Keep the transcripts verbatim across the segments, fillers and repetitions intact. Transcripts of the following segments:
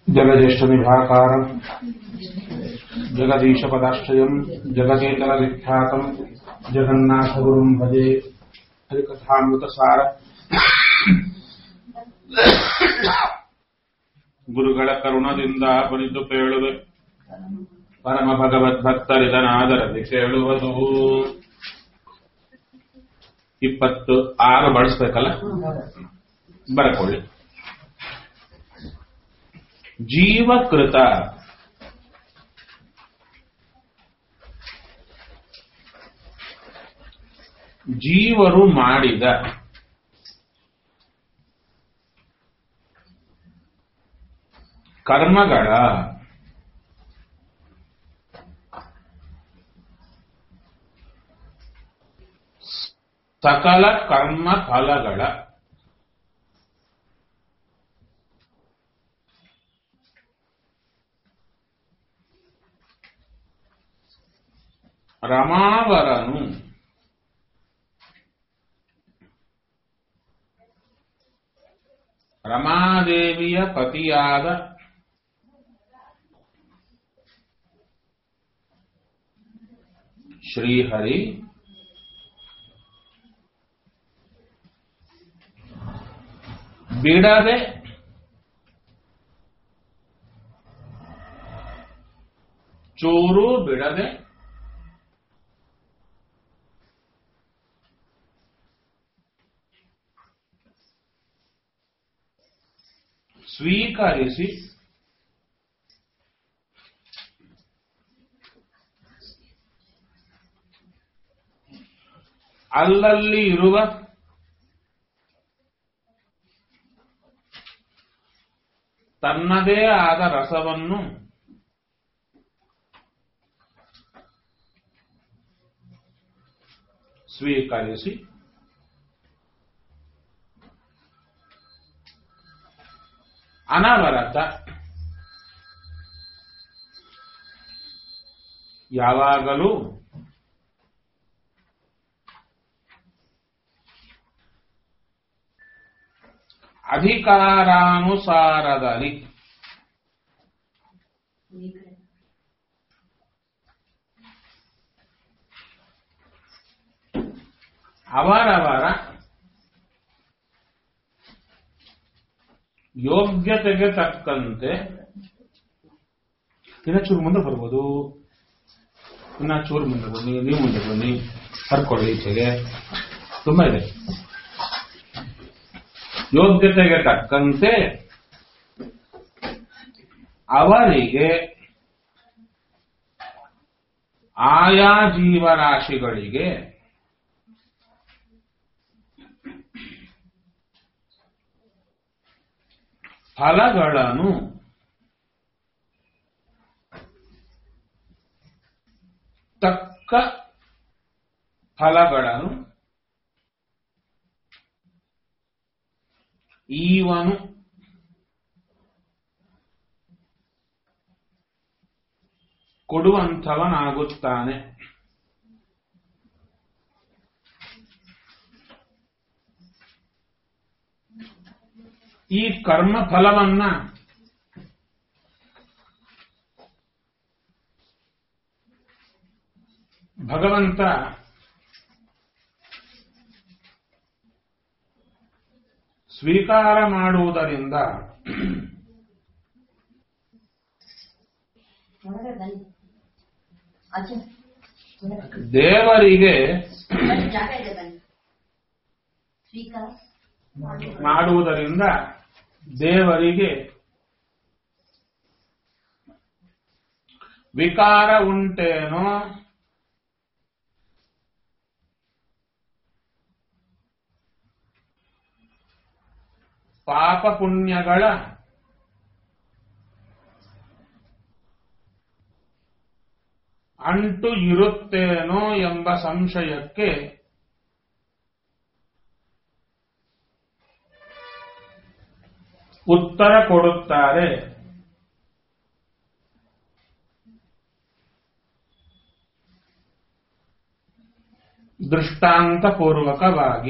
जगज्येष्ठनिभाकारम् जगदीशपदाश्रयम् जगदेकलविख्यातम् जगन्नाथगुरुम् भजे हरिकथामृतसार ಗುರುಗಳ ಕರುಣದಿಂದ ಪಣಿತು ಕೇಳುವೆ ಪರಮ ಭಗವದ್ಭಕ್ತರಿದನಾದರದಿ ಕೇಳುವುದು. ಇಪ್ಪತ್ತು ಆರು ಬಳಸ್ಬೇಕಲ್ಲ, ಬರ್ಕೊಳ್ಳಿ. ಜೀವಕೃತ ಜೀವರು ಮಾಡಿದ ಕರ್ಮಗಳ ಸಕಲ ಕರ್ಮ ಫಲಗಳ ರಮಾವರನು ರಮಾದೇವಿಯ ಪತಿಯಾದ ಶ್ರೀಹರಿ ಬಿಡದೆ ಚೂರು ಬಿಡದೆ ಸ್ವೀಕರಿಸಿ ಅಲ್ಲಲ್ಲಿ ಇರುವ ತನ್ನದೇ ಆದ ರಸವನ್ನು ಸ್ವೀಕರಿಸಿ ಅನವರತ ಯಾವಾಗಲೂ ಅಧಿಕಾರಾನುಸಾರದಲ್ಲಿ ಅವರವರ ಯೋಗ್ಯತೆಗೆ ತಕ್ಕಂತೆ ಇನ್ನ ಚೂರು ಮುಂದೆ ಬರ್ಬೋದು, ಇನ್ನ ಚೂರು ಮುಂದೆ ಬನ್ನಿ, ನೀವು ಮುಂದೆ ಬನ್ನಿ, ಹರ್ಕೊಳ್ಳಿ ಈಚೆಗೆ, ತುಂಬಾ ಇದೆ. ಯೋಗ್ಯತೆಗೆ ತಕ್ಕಂತೆ ಅವರಿಗೆ ಆಯಾ ಜೀವರಾಶಿಗಳಿಗೆ ಫಲಗಳನ್ನು ತಕ್ಕ ಫಲಗಳನ್ನು ಈವನು ಕೊಡುವಂಥವನಾಗುತ್ತಾನೆ. ಈ ಕರ್ಮ ಫಲವನ್ನ ಭಗವಂತ ಸ್ವೀಕಾರ ಮಾಡುವುದರಿಂದ ದೇವರಿಗೆ ಮಾಡುವುದರಿಂದ ದೇವರಿಗೆ ವಿಕಾರ ಉಂಟೇನೋ ಪಾಪ ಪುಣ್ಯಗಳ ಅಂಟು ಇರುತ್ತೇನೋ ಎಂಬ ಸಂಶಯಕ್ಕೆ ಉತ್ತರ ಕೊಡುತ್ತಾರೆ. ದೃಷ್ಟಾಂತಪೂರ್ವಕವಾಗಿ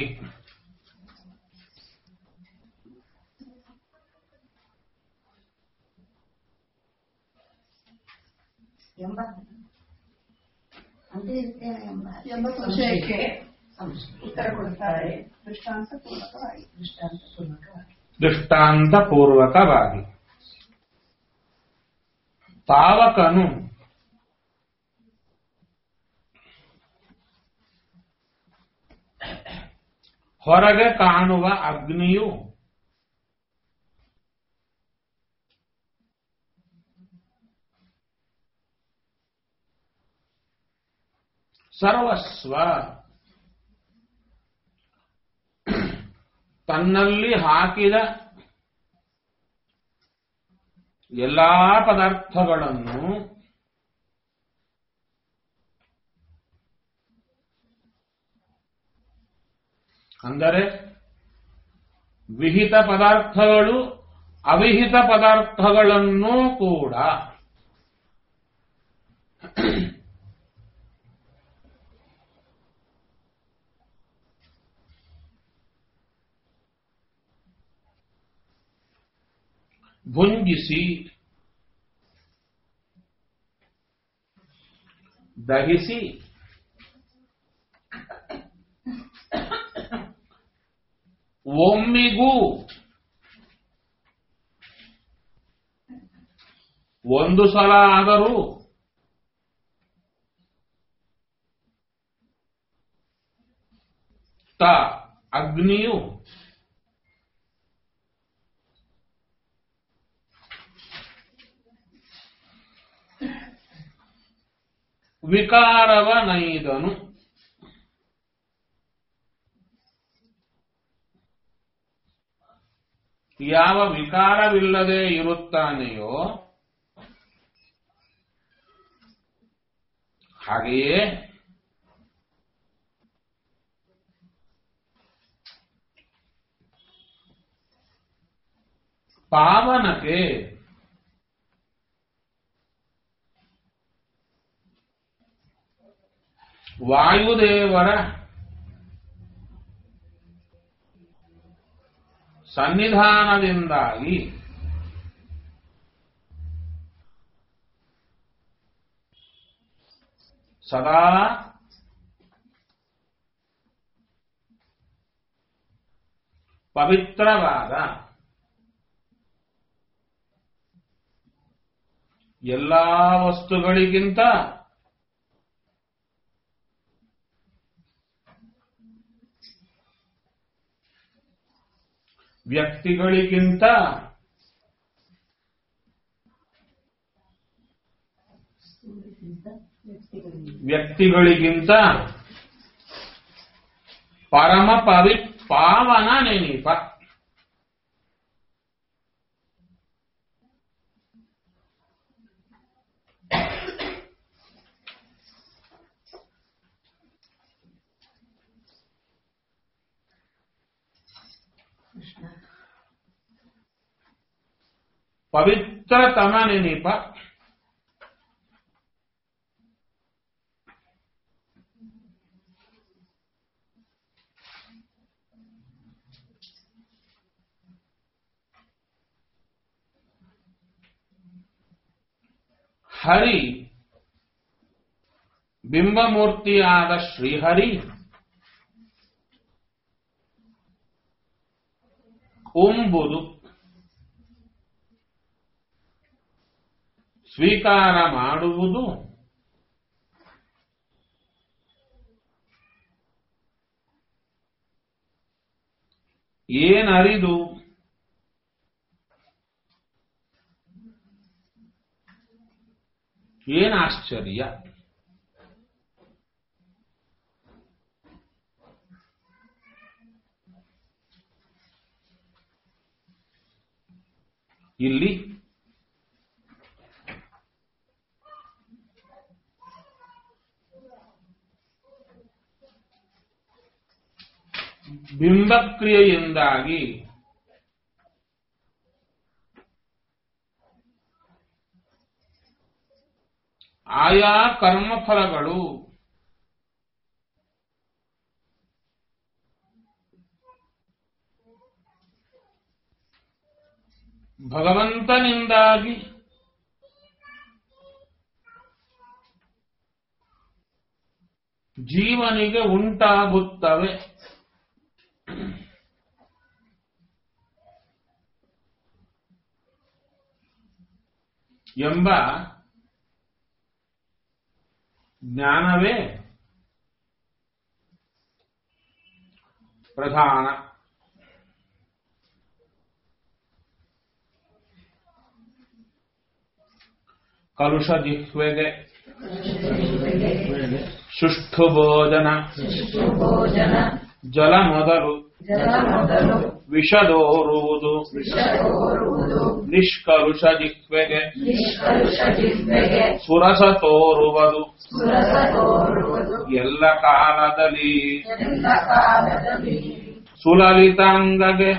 ಎಂಬ ಸಂಶಯಕ್ಕೆ ಉತ್ತರ ಕೊಡುತ್ತಾರೆ ದೃಷ್ಟಾಂತ ಪೂರ್ವಕವಾಗಿ ದೃಷ್ಟಾಂತ ಪೂರ್ವಕವಾಗಿ ದೃಷ್ಟಾಂತ ಪೂರ್ವಕವಾಗಿ ತಾವಕನು ಹೊರಗೆ ಕಾಣುವ ಅಗ್ನಿಯು ಸರ್ವಸ್ವ ತನ್ನಲ್ಲಿ ಹಾಕಿದ ಎಲ್ಲಾ ಪದಾರ್ಥಗಳನ್ನು ಅಂದರೆ ವಿಹಿತ ಪದಾರ್ಥಗಳು ಅವಿಹಿತ ಪದಾರ್ಥಗಳನ್ನೂ ಕೂಡ ಭುಂಜಿಸಿ ದಹಿಸಿ ಒಮ್ಮಿಗೂ ಒಂದು ಸಲ ಆದರೂ ತ ಅಗ್ನಿಯು ವಿಕಾರವ ನೈದನು ಯಾವ ವಿಕಾರವಿಲ್ಲದೆ ಇರುತ್ತಾನೆಯೋ ಹಾಗೆಯೇ ಪಾವನಕ್ಕೆ ವಾಯುದೇವರ ಸನ್ನಿಧಾನದಿಂದಾಗಿ ಸದಾ ಪವಿತ್ರವಾದ ಎಲ್ಲಾ ವಸ್ತುಗಳಿಗಿಂತ ವ್ಯಕ್ತಿಗಳಿಗಿಂತ ವ್ಯಕ್ತಿಗಳಿಗಿಂತ ಪರಮ ಪವಿ ಪಾವನ ನೆನಪ ಪವಿತ್ರತಮ ನೆನಪ ಹರಿ ಬಿಂಬಮೂರ್ತಿಯಾದ ಶ್ರೀಹರಿ ಎಂಬುದು ಸ್ವೀಕಾರ ಮಾಡುವುದು ಏನರಿದು ಏನಾಶ್ಚರ್ಯ ಇಲ್ಲಿ ಬಿಂಬಕ್ರಿಯೆಯಿಂದಾಗಿ ಆಯಾ ಕರ್ಮಫಲಗಳು ಭಗವಂತನಿಂದಾಗಿ ಜೀವನಿಗೆ ಉಂಟಾಗುತ್ತವೆ. ಎಂಬ ಜ್ಞಾನವೇ ಪ್ರಧಾನ. ಕಲುಷ ಜಿಹ್ವೆಗೆ ಸುಷ್ಠು ಭೋಜನ ಜಲ ಮೊದಲು ವಿಷದೋರುವುದು ನಿಷ್ಕಲುಷ ಜಿಹ್ವೆಗೆ ಸುರಸ ತೋರುವುದು ಎಲ್ಲ ಕಾಲದಲ್ಲಿ ಸುಲಲಿತಾಂಗಗೆ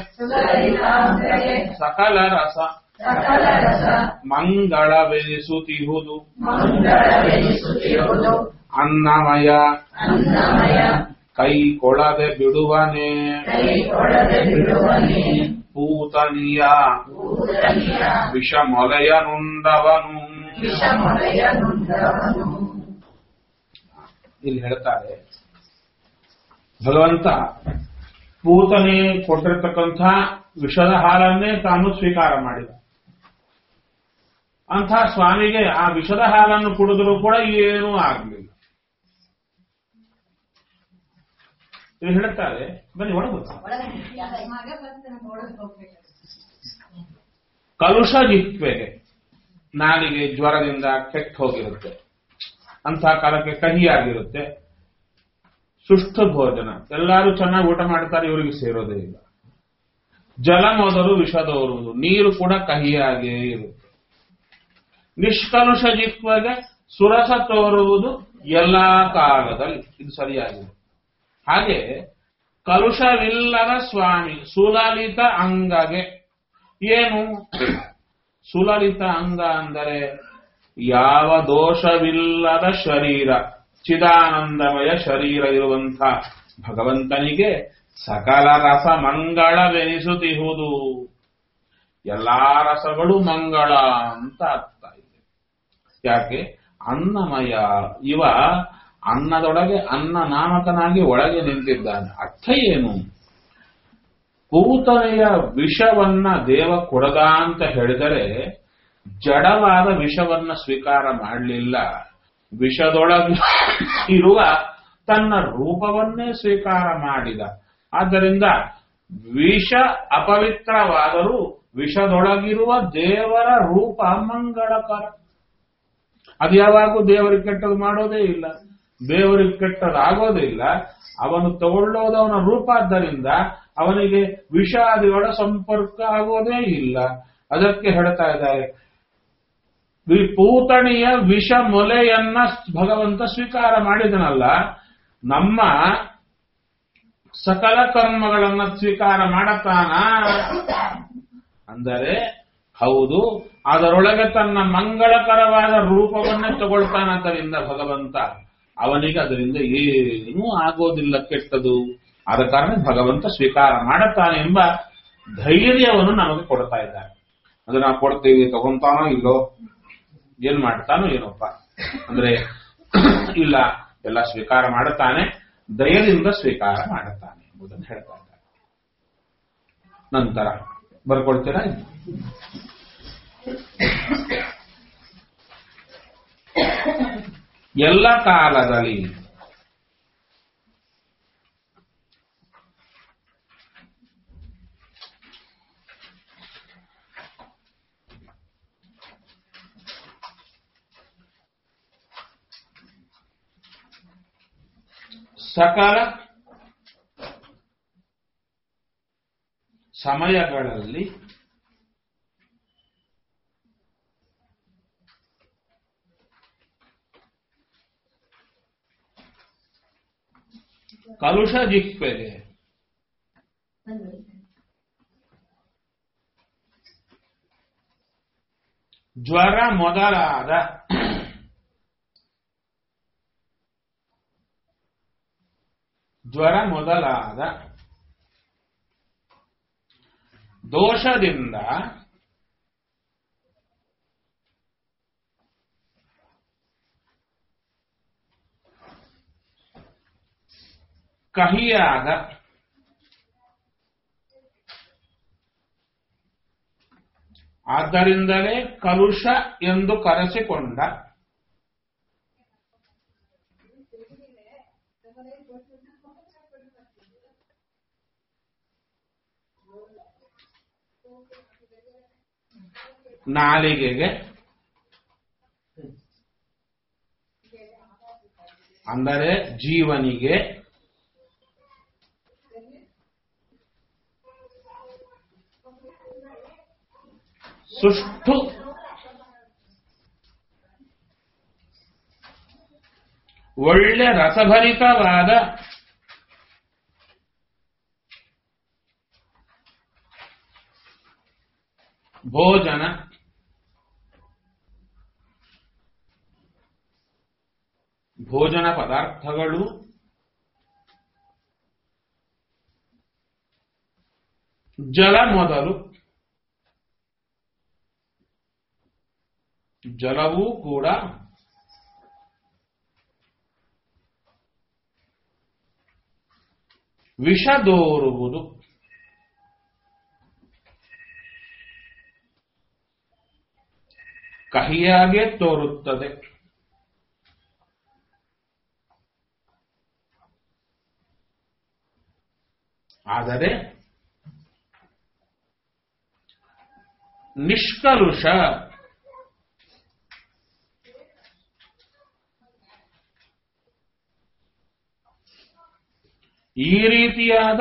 ಸಕಲ ರಸ ಮಂಗಳವೆನಿಸುತ್ತಿಹುದು ಅನ್ನಮಯ ಕೈ ಕೊಳದೆ ಬಿಡುವನೆ ಪೂತನಿಯ ವಿಷ ಮೊಲೆಯನುಂಡವನು. ಇಲ್ಲಿ ಹೇಳ್ತಾರೆ ಭಗವಂತ ಪೂತನೆ ಕೊಟ್ಟಿರ್ತಕ್ಕಂಥ ವಿಷದ ಹಾಲನ್ನೇ ತಾನು ಸ್ವೀಕಾರ ಮಾಡಿದ. ಅಂಥ ಸ್ವಾಮಿಗೆ ಆ ವಿಷದ ಹಾಲನ್ನು ಕುಡಿದರೂ ಕೂಡ ಏನೂ ಆಗಲಿಲ್ಲ. ಇಲ್ಲಿ ಹೇಳ್ತಾರೆ, ಬನ್ನಿ ಒಳಗೆ. ಕಲುಷ ಜಿಹ್ವೆಗೆ, ನಾಲಿಗೆ ಜ್ವರದಿಂದ ಕೆಟ್ಟ ಹೋಗಿರುತ್ತೆ, ಅಂಥ ಕಾಲಕ್ಕೆ ಕಹಿಯಾಗಿರುತ್ತೆ. ಸುಷ್ಠು ಭೋಜನ, ಎಲ್ಲರೂ ಚೆನ್ನಾಗಿ ಊಟ ಮಾಡ್ತಾರೆ, ಇವರಿಗೆ ಸೇರೋದೇ ಇಲ್ಲ. ಜಲ ಮೊದಲು ವಿಷದೋರುವುದು, ನೀರು ಕೂಡ ಕಹಿಯಾಗೇ ಇರುತ್ತೆ. ನಿಷ್ಕಲುಷ ಜಿಹ್ವೆಗೆ ಸುರಸ ತೋರುವುದು ಎಲ್ಲಾ ಕಾಲದಲ್ಲಿ. ಇದು ಸರಿಯಾಗಿದೆ. ಹಾಗೆ ಕಲುಷವಿಲ್ಲದ ಸ್ವಾಮಿ ಸುಲಲಿತ ಅಂಗಗೆ. ಏನು ಸುಲಲಿತ ಅಂಗ ಅಂದರೆ ಯಾವ ದೋಷವಿಲ್ಲದ ಶರೀರ, ಚಿದಾನಂದಮಯ ಶರೀರ ಇರುವಂಥ ಭಗವಂತನಿಗೆ ಸಕಲ ರಸ ಮಂಗಳವೆನಿಸುತ್ತಿಹುದು. ಎಲ್ಲಾ ರಸಗಳು ಮಂಗಳ ಅಂತ ಆಗ್ತಾ ಇದೆ. ಯಾಕೆ? ಅನ್ನಮಯ, ಇವ ಅನ್ನದೊಳಗೆ ಅನ್ನ ನಾಮಕನಾಗಿ ಒಳಗೆ ನಿಂತಿದ್ದಾನೆ. ಅರ್ಥ ಏನು? ಪೂತನೆಯ ವಿಷವನ್ನ ದೇವ ಕೊಡದ ಅಂತ ಹೇಳಿದರೆ ಜಡವಾದ ವಿಷವನ್ನ ಸ್ವೀಕಾರ ಮಾಡಲಿಲ್ಲ, ವಿಷದೊಳಗೆ ಇರುವ ತನ್ನ ರೂಪವನ್ನೇ ಸ್ವೀಕಾರ ಮಾಡಿದ. ಆದ್ದರಿಂದ ವಿಷ ಅಪವಿತ್ರವಾದರೂ ವಿಷದೊಳಗಿರುವ ದೇವರ ರೂಪ ಮಂಗಳಕರ. ಅದು ಯಾವಾಗೂ ದೇವರಿಗೆ ಕೆಟ್ಟದು ಮಾಡೋದೇ ಇಲ್ಲ, ದೇವರಿಗೆ ಕೆಟ್ಟದಾಗೋದೇ ಇಲ್ಲ. ಅವನು ತಗೊಳ್ಳೋದು ಅವನ ರೂಪ, ಆದ್ದರಿಂದ ಅವನಿಗೆ ವಿಷಾದಿಗಳ ಸಂಪರ್ಕ ಆಗೋದೇ ಇಲ್ಲ. ಅದಕ್ಕೆ ಹೇಳ್ತಾ ಇದ್ದಾರೆ, ಪೂತಣಿಯ ವಿಷ ಮೊಲೆಯನ್ನ ಭಗವಂತ ಸ್ವೀಕಾರ ಮಾಡಿದನಲ್ಲ, ನಮ್ಮ ಸಕಲ ಕರ್ಮಗಳನ್ನ ಸ್ವೀಕಾರ ಮಾಡತಾನ ಅಂದರೆ ಹೌದು, ಅದರೊಳಗೆ ತನ್ನ ಮಂಗಳಕರವಾದ ರೂಪವನ್ನೇ ತಗೊಳ್ತಾನದ್ದರಿಂದ ಭಗವಂತ ಅವನಿಗೆ ಅದರಿಂದ ಏನೂ ಆಗೋದಿಲ್ಲ ಕೆಟ್ಟದು. ಆದ ಕಾರಣ ಭಗವಂತ ಸ್ವೀಕಾರ ಮಾಡುತ್ತಾನೆ ಎಂಬ ಧೈರ್ಯವನ್ನು ನಮಗೆ ಕೊಡ್ತಾ ಇದ್ದಾರೆ. ಅದು ನಾವು ಕೊಡ್ತೀವಿ, ತಗೊಂತಾನೋ ಇಲ್ಲೋ, ಏನ್ ಮಾಡ್ತಾನೋ ಏನೋಪ್ಪ ಅಂದ್ರೆ ಇಲ್ಲ, ಎಲ್ಲ ಸ್ವೀಕಾರ ಮಾಡುತ್ತಾನೆ, ದಯದಿಂದ ಸ್ವೀಕಾರ ಮಾಡುತ್ತಾನೆ ಎಂಬುದನ್ನು ಹೇಳ್ತಾ ಇದ್ದಾರೆ. ನಂತರ ಬರ್ಕೊಳ್ತೀರಾ? ಎಲ್ಲ ಕಾಲದಲ್ಲಿ ಸಕಲ ಸಮಯಗಳಲ್ಲಿ ಕಲುಷ ಜಿಹ್ವೆಗೆ ಜ್ವರ ಮೊದಲಾದ ಜ್ವರ ಮೊದಲಾದ ದೋಷದಿಂದ ಕಹಿಯಾದ ಆದ್ದರಿಂದಲೇ ಕಲುಷ ಎಂದು ಕರೆಸಿಕೊಂಡ ನಾಲಿಗೆಗೆ ಅಂದರೆ ಜೀವನಿಗೆ ಸುಷ್ಟು ಒಳ್ಳೆ ರಸಭರಿತವಾದ ಭೋಜನ ಭೋಜನ ಪದಾರ್ಥಗಳು ಜಲ ಮೊದಲು ಜಲವೂ ಕೂಡ ವಿಷದೋರುವುದು ಕಹಿಯಾಗೆ ತೋರುತ್ತದೆ. ಆದರೆ ನಿಷ್ಕಲುಷ ಈ ರೀತಿಯಾದ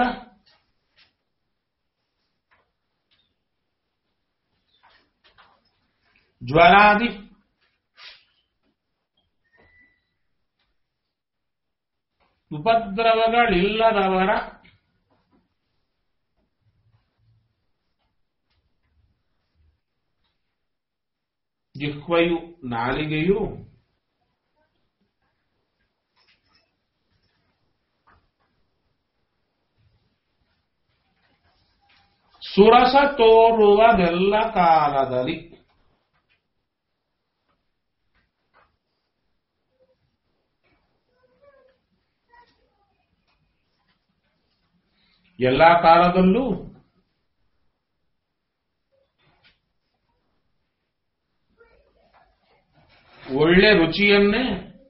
ಜ್ವರಾದಿ ಉಪದ್ರವಗಳಿಲ್ಲದವರ ಜಿಹ್ವೆಯು ನಾಲಿಗೆಯು ಸುರಸ ತೋರುವುದೆಲ್ಲ ಕಾಲದಲ್ಲಿ ಎಲ್ಲ ಕಾಲದಲ್ಲೂ ಒಳ್ಳೆ ರುಚಿಯನ್ನೇ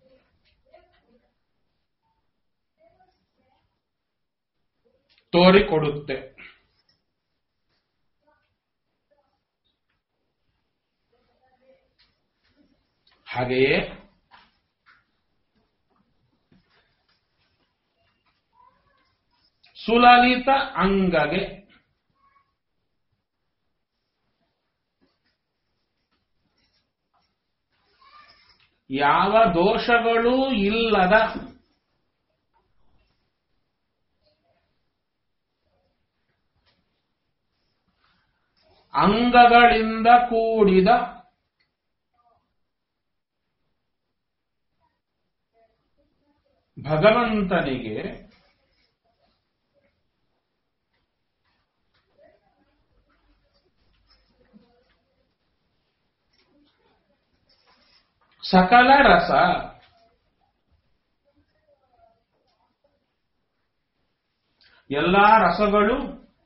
ತೋರಿಕೊಡುತ್ತೆ. ಹಾಗೆಯೇ ಸುಲಲಿತ ಅಂಗಗೆ ಯಾವ ದೋಷಗಳೂ ಇಲ್ಲದ ಅಂಗಗಳಿಂದ ಕೂಡಿದ ಭಗವಂತನಿಗೆ ಸಕಲ ರಸ ಎಲ್ಲಾ ರಸಗಳು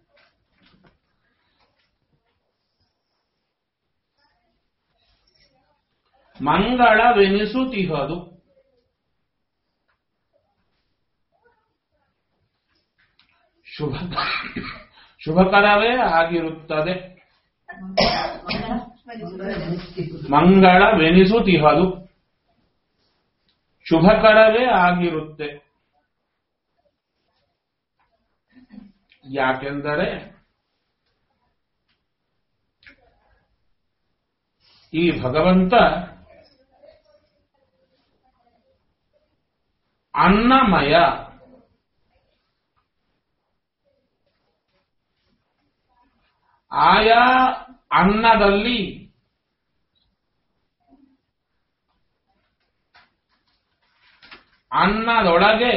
ಮಂಗಳವೆನಿಸುತ್ತಿಹದು. ಶುಭ ಶುಭಕರವೇ ಆಗಿರುತ್ತದೆ. ಮಂಗಳವೆನಿಸುತ್ತಿಹದು ಶುಭಕರವೇ ಆಗಿರುತ್ತೆ. ಯಾಕೆಂದರೆ ಈ ಭಗವಂತ ಅನ್ನಮಯ, ಆಯಾ ಅನ್ನದಲ್ಲಿ ಅನ್ನದೊಳಗೆ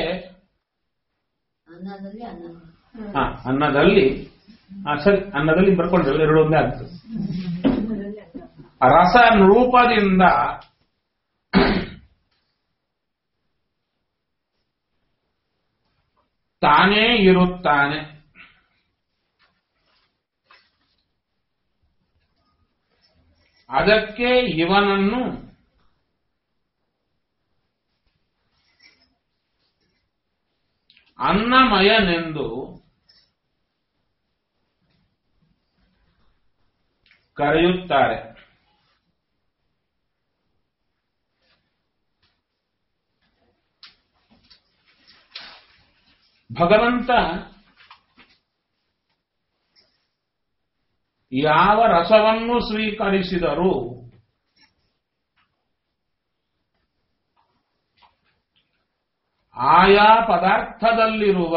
ಹ ಅನ್ನದಲ್ಲಿ ಸರಿ ಅನ್ನದಲ್ಲಿ ಬರ್ಕೊಂಡ್ರೆ ಎರಡು ಒಂದೇ ಆಗ್ತದೆ. ರಸ ರೂಪದಿಂದ ತಾನೇ ಇರುತ್ತಾನೆ. ಅದಕ್ಕೆ ಇವನನ್ನು ಅನ್ನಮಯನೆಂದು ಕರೆಯುತ್ತಾರೆ. ಭಗವಂತ ಯಾವ ರಸವನ್ನು ಸ್ವೀಕರಿಸಿದರೂ ಆಯಾ ಪದಾರ್ಥದಲ್ಲಿರುವ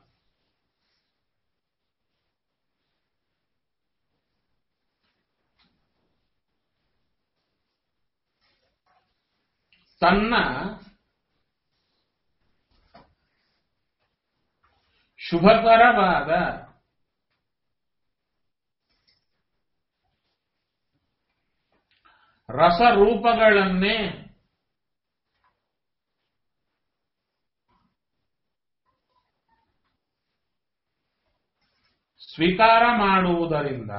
ತನ್ನ ಶುಭಕರವಾದ ರಸರೂಪಗಳನ್ನೇ ಸ್ವೀಕಾರ ಮಾಡುವುದರಿಂದ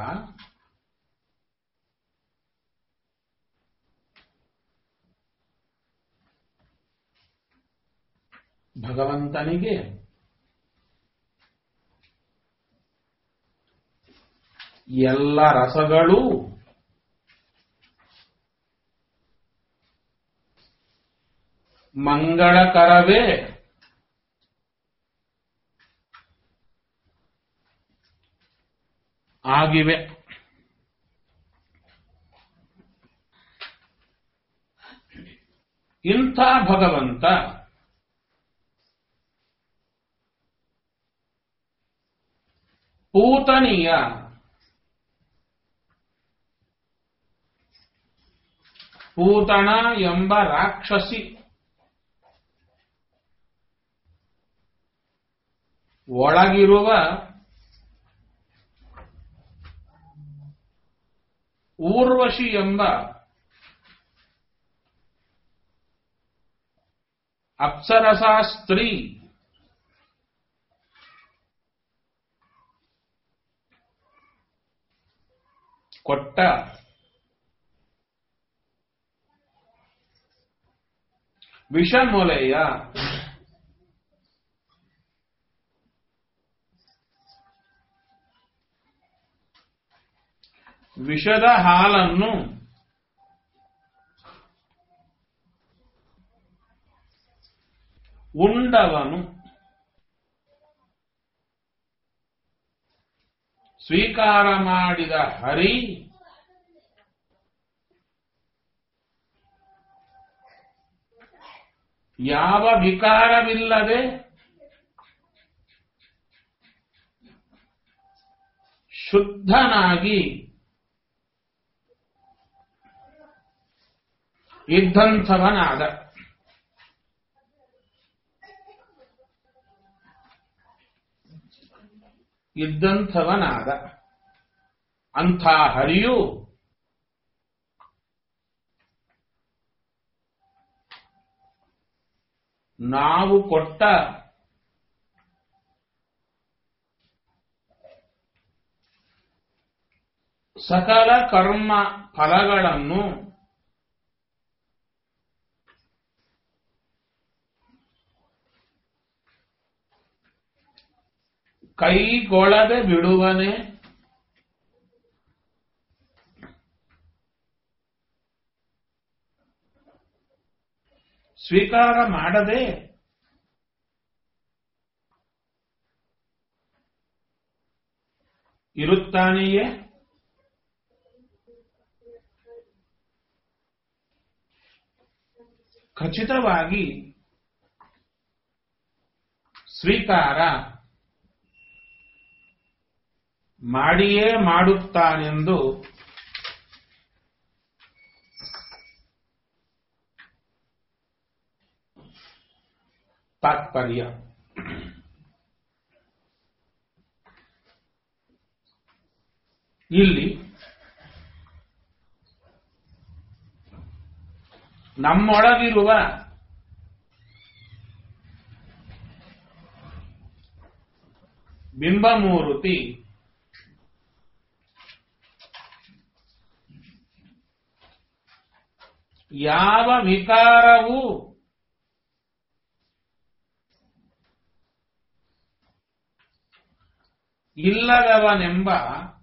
ಭಗವಂತನಿಗೆ ಎಲ್ಲ ರಸಗಳೂ ಮಂಗಳಕರವೇ ಆಗಿವೆ. ಇಂಥ ಭಗವಂತ ಪೂತನಿಯ ಪೂತಣ ಎಂಬ ರಾಕ್ಷಸಿ ಒಳಗಿರುವ ಊರ್ವಶಿ ಎಂಬ ಅಪ್ಸರಸಾ ಸ್ತ್ರೀ ಕೊಟ್ಟ ವಿಷಮೊಲೆಯ ವಿಷದ ಹಾಲನ್ನು ಉಂಡವನು ಸ್ವೀಕಾರ ಮಾಡಿದ ಹರಿ ಯಾವ ವಿಕಾರವಿಲ್ಲದೆ ಶುದ್ಧನಾಗಿ ಇದ್ದಂಥವನಾದ. ಇದ್ದಂಥವನಾದ ಅಂಥ ಹರಿಯು ನಾವು ಕೊಟ್ಟ ಸಕಲ ಕರ್ಮ ಫಲಗಳನ್ನು ಕೈಗೊಳ್ಳದೆ ಬಿಡುವನೆ. ಸ್ವೀಕಾರ ಮಾಡದೆ ಇರುತ್ತಾನೆಯೇ? ಖಚಿತವಾಗಿ ಸ್ವೀಕಾರ ಮಾಡಿಯೇ ಮಾಡುತ್ತಾನೆಂದು ತಾತ್ಪರ್ಯ. ಇಲ್ಲಿ ನಮ್ಮೊಳಗಿರುವ ಬಿಂಬಮೂರ್ತಿ ಯಾವ ವಿಕಾರವೂ ಇಲ್ಲದವನೆಂಬ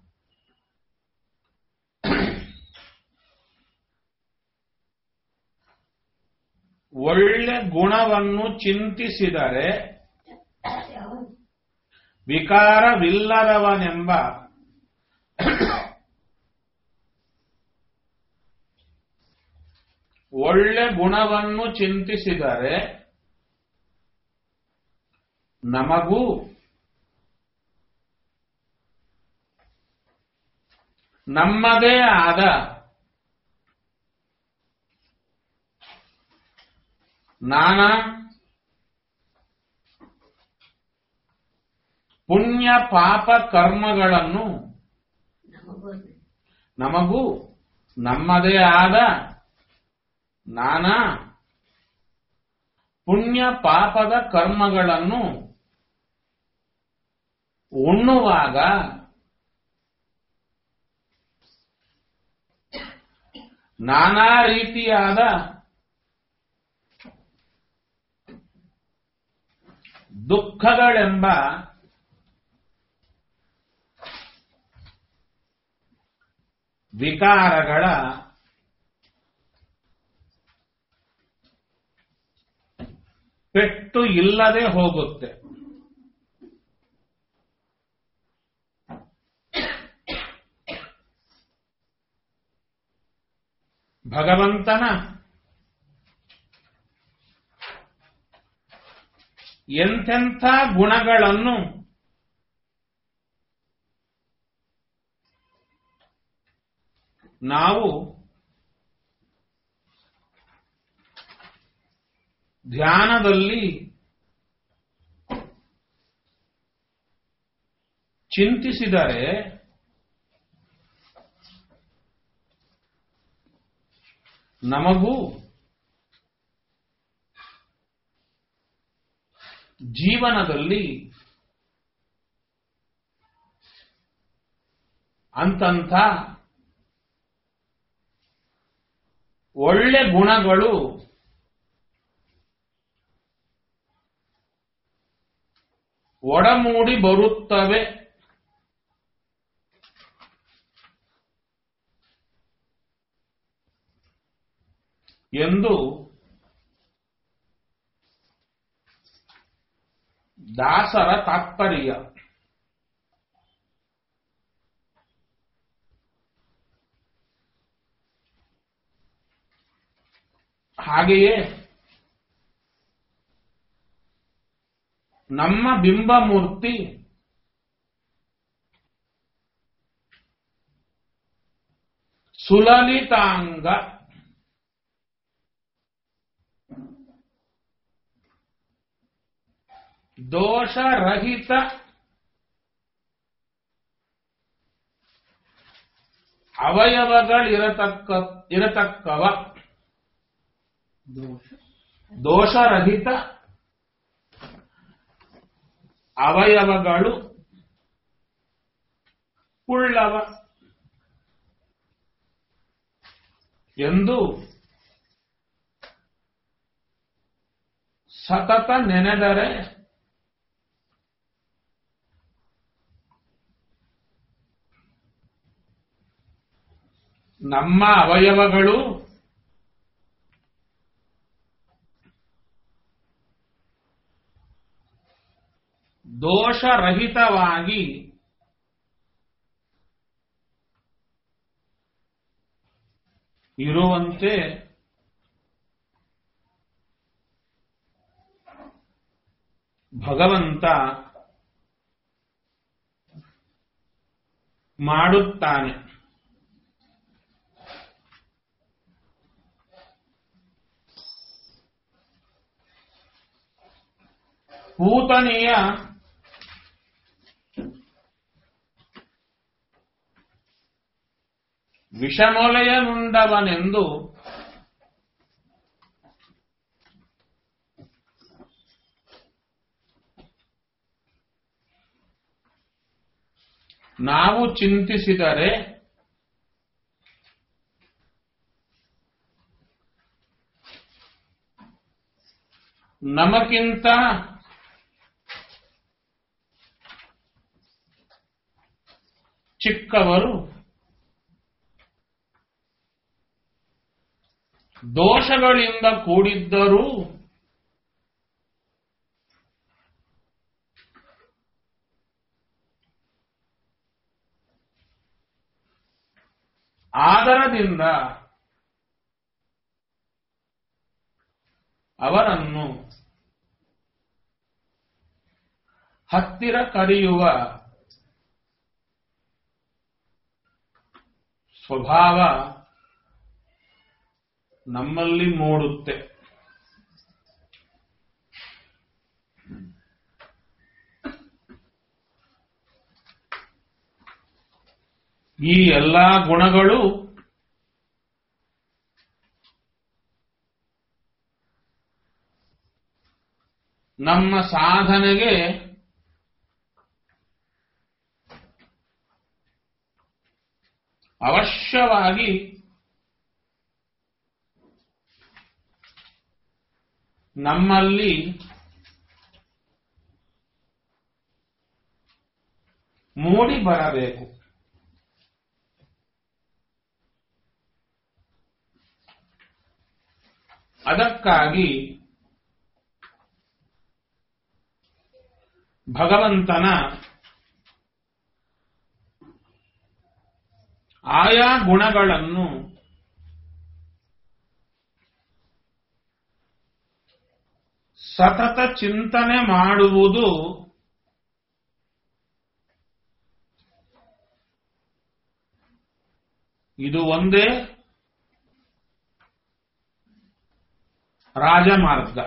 ಒಳ್ಳೆ ಗುಣವನ್ನು ಚಿಂತಿಸಿದರೆ ವಿಕಾರವಿಲ್ಲದವನೆಂಬ ಒಳ್ಳೆ ಗುಣವನ್ನು ಚಿಂತಿಸಿದರೆ ನಮಗೂ ನಮ್ಮದೇ ಆದ ನಾನಾ ಪುಣ್ಯ ಪಾಪ ಕರ್ಮಗಳನ್ನು ನಮಗೂ ನಮ್ಮದೇ ಆದ ನಾನಾ ಪುಣ್ಯ ಪಾಪದ ಕರ್ಮಗಳನ್ನು ಉಣ್ಣುವಾಗ ನಾನಾ ರೀತಿಯಾದ ದುಃಖಗಳೆಂಬ ವಿಕಾರಗಳ ಪೆಟ್ಟು ಇಲ್ಲದೆ ಹೋಗುತ್ತೆ. ಭಗವಂತನ ಎಂತೆಂಥ ಗುಣಗಳನ್ನು ನಾವು ಧ್ಯಾನದಲ್ಲಿ ಚಿಂತಿಸಿದರೆ ನಮಗೂ ಜೀವನದಲ್ಲಿ ಅಂತಂಥ ಒಳ್ಳೆ ಗುಣಗಳು ಒಡಮೂಡಿ ಬರುತ್ತವೆ. ಎಂದು ದಾಸರ ತಾತ್ಪರ್ಯ. ಹಾಗೆಯೇ ನಮ್ಮ ಬಿಂಬಮೂರ್ತಿ ಸುಲಲಿತಾಂಗ, ದೋಷರಹಿತ ಅವಯವಗಳಿರತಕ್ಕ ಇರತಕ್ಕವ ದೋಷರಹಿತ ಅವಯವಗಳು ಉಳ್ಳವ ಎಂದು ಸತತ ನೆನೆದರೆ ನಮ್ಮ ಅವಯವಗಳು ದೋಷರಹಿತವಾಗಿ ಇರುವಂತೆ ಭಗವಂತ ಮಾಡುತ್ತಾನೆ. ಪೂತನೆಯ ವಿಷಮೊಲೆಯನುಂಡವನೆಂದು ನಾವು ಚಿಂತಿಸಿದರೆ ನಮಗಿಂತ ಚಿಕ್ಕವರು ದೋಷಗಳಿಂದ ಕೂಡಿದ್ದರೂ ಆದರದಿಂದ ಅವರನ್ನು ಹತ್ತಿರ ಕರೆಯುವ ಸ್ವಭಾವ ನಮ್ಮಲ್ಲಿ ಮೂಡುತ್ತೆ. ಈ ಎಲ್ಲಾ ಗುಣಗಳು ನಮ್ಮ ಸಾಧನೆಗೆ ಅವಶ್ಯವಾಗಿ ನಮ್ಮಲ್ಲಿ ಮೂಡಿ ಬರಬೇಕು. ಅದಕ್ಕಾಗಿ ಭಗವಂತನ ಆಯಾ ಗುಣಗಳನ್ನು ಸತತ ಚಿಂತನೆ ಮಾಡುವುದು ಇದು ಒಂದೇ ರಾಜಮಾರ್ಗ.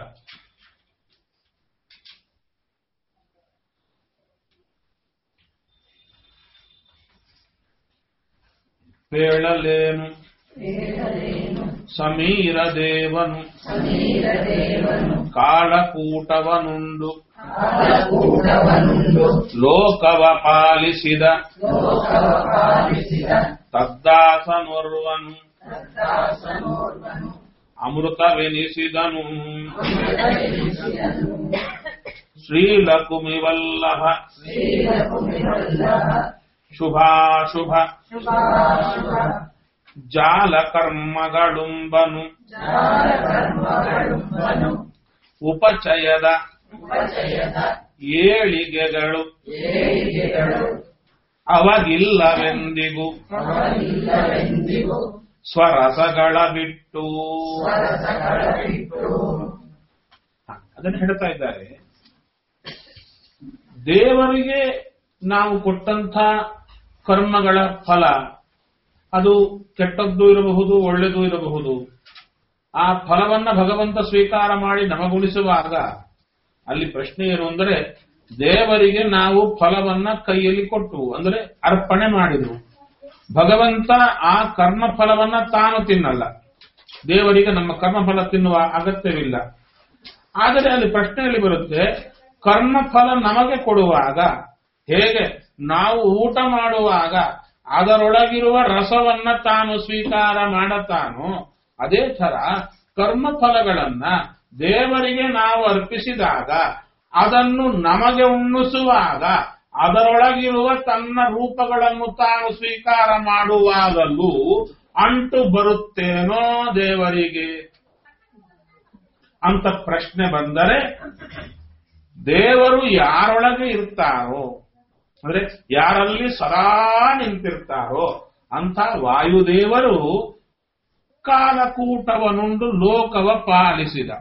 ಹೇಳಲೇನು ಸಮೀರ ದೇವನು ಕಾಳಕೂಟವನುಂಡು ಲೋಕವ ಪಾಲಿಸಿದ ತದ್ದಾಸನೋರ್ವನು ಅಮೃತವೆನಿಸಿದನು. ಶ್ರೀಲಕುಮಿವಲ್ಲಭ ಶುಭಾಶುಭ ಜಾಲಕರ್ಮಗಳುಂಬನು ಉಪಚಯದ ಏಳಿಗೆಗಳು ಅವಗಿಲ್ಲವೆಂದಿಗೂ ಸ್ವರಸಗಳ ಬಿಟ್ಟು ಅದನ್ನು ಹೇಳ್ತಾ ಇದ್ದಾರೆ. ದೇವರಿಗೆ ನಾವು ಕೊಟ್ಟಂಥ ಕರ್ಮಗಳ ಫಲ ಅದು ಕೆಟ್ಟದ್ದು ಇರಬಹುದು, ಒಳ್ಳೆಯದು ಇರಬಹುದು. ಆ ಫಲವನ್ನ ಭಗವಂತ ಸ್ವೀಕಾರ ಮಾಡಿ ನಮಗುಣಿಸುವಾಗ ಅಲ್ಲಿ ಪ್ರಶ್ನೆ ಏನು ಅಂದರೆ, ದೇವರಿಗೆ ನಾವು ಫಲವನ್ನ ಕೈಯಲ್ಲಿ ಕೊಟ್ಟು ಅಂದರೆ ಅರ್ಪಣೆ ಮಾಡಿದ್ರು. ಭಗವಂತ ಆ ಕರ್ಮ ಫಲವನ್ನ ತಾನು ತಿನ್ನಲ್ಲ. ದೇವರಿಗೆ ನಮ್ಮ ಕರ್ಮಫಲ ತಿನ್ನುವ ಅಗತ್ಯವಿಲ್ಲ. ಆದರೆ ಅಲ್ಲಿ ಪ್ರಶ್ನೆಯಲ್ಲಿ ಬರುತ್ತೆ, ಕರ್ಮಫಲ ನಮಗೆ ಕೊಡುವಾಗ ಹೇಗೆ ನಾವು ಊಟ ಮಾಡುವಾಗ ಅದರೊಳಗಿರುವ ರಸವನ್ನ ತಾನು ಸ್ವೀಕಾರ ಮಾಡತಾನೋ, ಅದೇ ತರ ಕರ್ಮಫಲಗಳನ್ನ ದೇವರಿಗೆ ನಾವು ಅರ್ಪಿಸಿದಾಗ ಅದನ್ನು ನಮಗೆ ಉಣ್ಣಿಸುವಾಗ ಅದರೊಳಗಿರುವ ತನ್ನ ರೂಪಗಳನ್ನು ತಾನು ಸ್ವೀಕಾರ ಮಾಡುವಾಗಲೂ ಅಂಟು ಬರುತ್ತೇನೋ ದೇವರಿಗೆ ಅಂತ ಪ್ರಶ್ನೆ ಬಂದರೆ, ದೇವರು ಯಾರೊಳಗೆ ಇರ್ತಾರೋ ಅಂದ್ರೆ ಯಾರಲ್ಲಿ ಸದಾ ನಿಂತಿರ್ತಾರೋ ಅಂತ ವಾಯುದೇವರು ಕಾಲಕೂಟವನ್ನುಂಡು ಲೋಕವ ಪಾಲಿಸಿದ.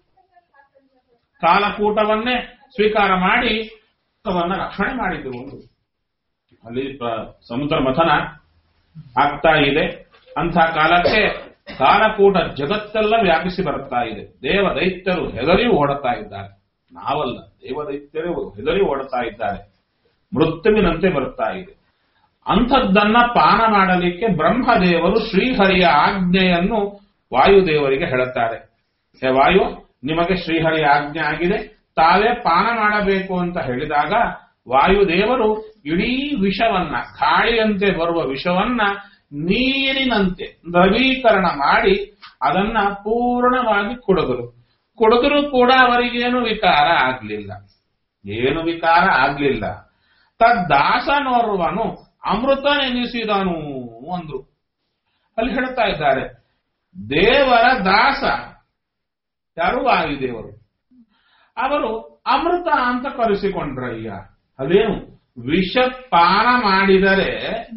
ಕಾಲಕೂಟವನ್ನೇ ಸ್ವೀಕಾರ ಮಾಡಿ ಲೋಕವನ್ನ ರಕ್ಷಣೆ ಮಾಡಿದ್ರು. ಅಲ್ಲಿ ಸಮುದ್ರ ಮಥನ ಆಗ್ತಾ ಇದೆ. ಅಂಥ ಕಾಲಕ್ಕೆ ಕಾಲಕೂಟ ಜಗತ್ತೆಲ್ಲ ವ್ಯಾಪಿಸಿ ಬರುತ್ತಾ ಇದೆ. ದೇವ ದೈತ್ಯರು ಹೆದರಿ ಓಡುತ್ತಾ ಇದ್ದಾರೆ. ನಾವಲ್ಲ, ದೇವದೈತ್ಯರು ಹೆದರಿ ಓಡುತ್ತಾ ಇದ್ದಾರೆ. ಮೃತ್ಯುವಿನಂತೆ ಬರುತ್ತಾ ಇದೆ. ಅಂಥದ್ದನ್ನ ಪಾನ ಮಾಡಲಿಕ್ಕೆ ಬ್ರಹ್ಮದೇವರು ಶ್ರೀಹರಿಯ ಆಜ್ಞೆಯನ್ನು ವಾಯುದೇವರಿಗೆ ಹೇಳುತ್ತಾರೆ. ಹೇ ವಾಯು, ನಿಮಗೆ ಶ್ರೀಹರಿಯ ಆಜ್ಞೆ ಆಗಿದೆ, ತಾವೇ ಪಾನ ಮಾಡಬೇಕು ಅಂತ ಹೇಳಿದಾಗ ವಾಯುದೇವರು ಇಡೀ ವಿಷವನ್ನ, ಗಾಳಿಯಂತೆ ಬರುವ ವಿಷವನ್ನ ನೀರಿನಂತೆ ದ್ರವೀಕರಣ ಮಾಡಿ ಅದನ್ನ ಪೂರ್ಣವಾಗಿ ಕುಡಿದರು. ಕುಡಿದರೂ ಕೂಡ ಅವರಿಗೇನು ವಿಕಾರ ಆಗ್ಲಿಲ್ಲ, ಏನು ವಿಕಾರ ಆಗ್ಲಿಲ್ಲ. ತದ್ದಾಸನೋರ್ವನು ಅಮೃತ ನೆನೆಸಿದನು ಅಂದ್ರು. ಅಲ್ಲಿ ಹೇಳ್ತಾ ಇದ್ದಾರೆ, ದೇವರ ದಾಸ ಯಾರು? ವಾಯುದೇವರು. ಅವರು ಅಮೃತ ಅಂತ ಕರೆಸಿಕೊಂಡ್ರಯ್ಯ. ಅದೇನು? ವಿಷಪಾನ ಮಾಡಿದರೆ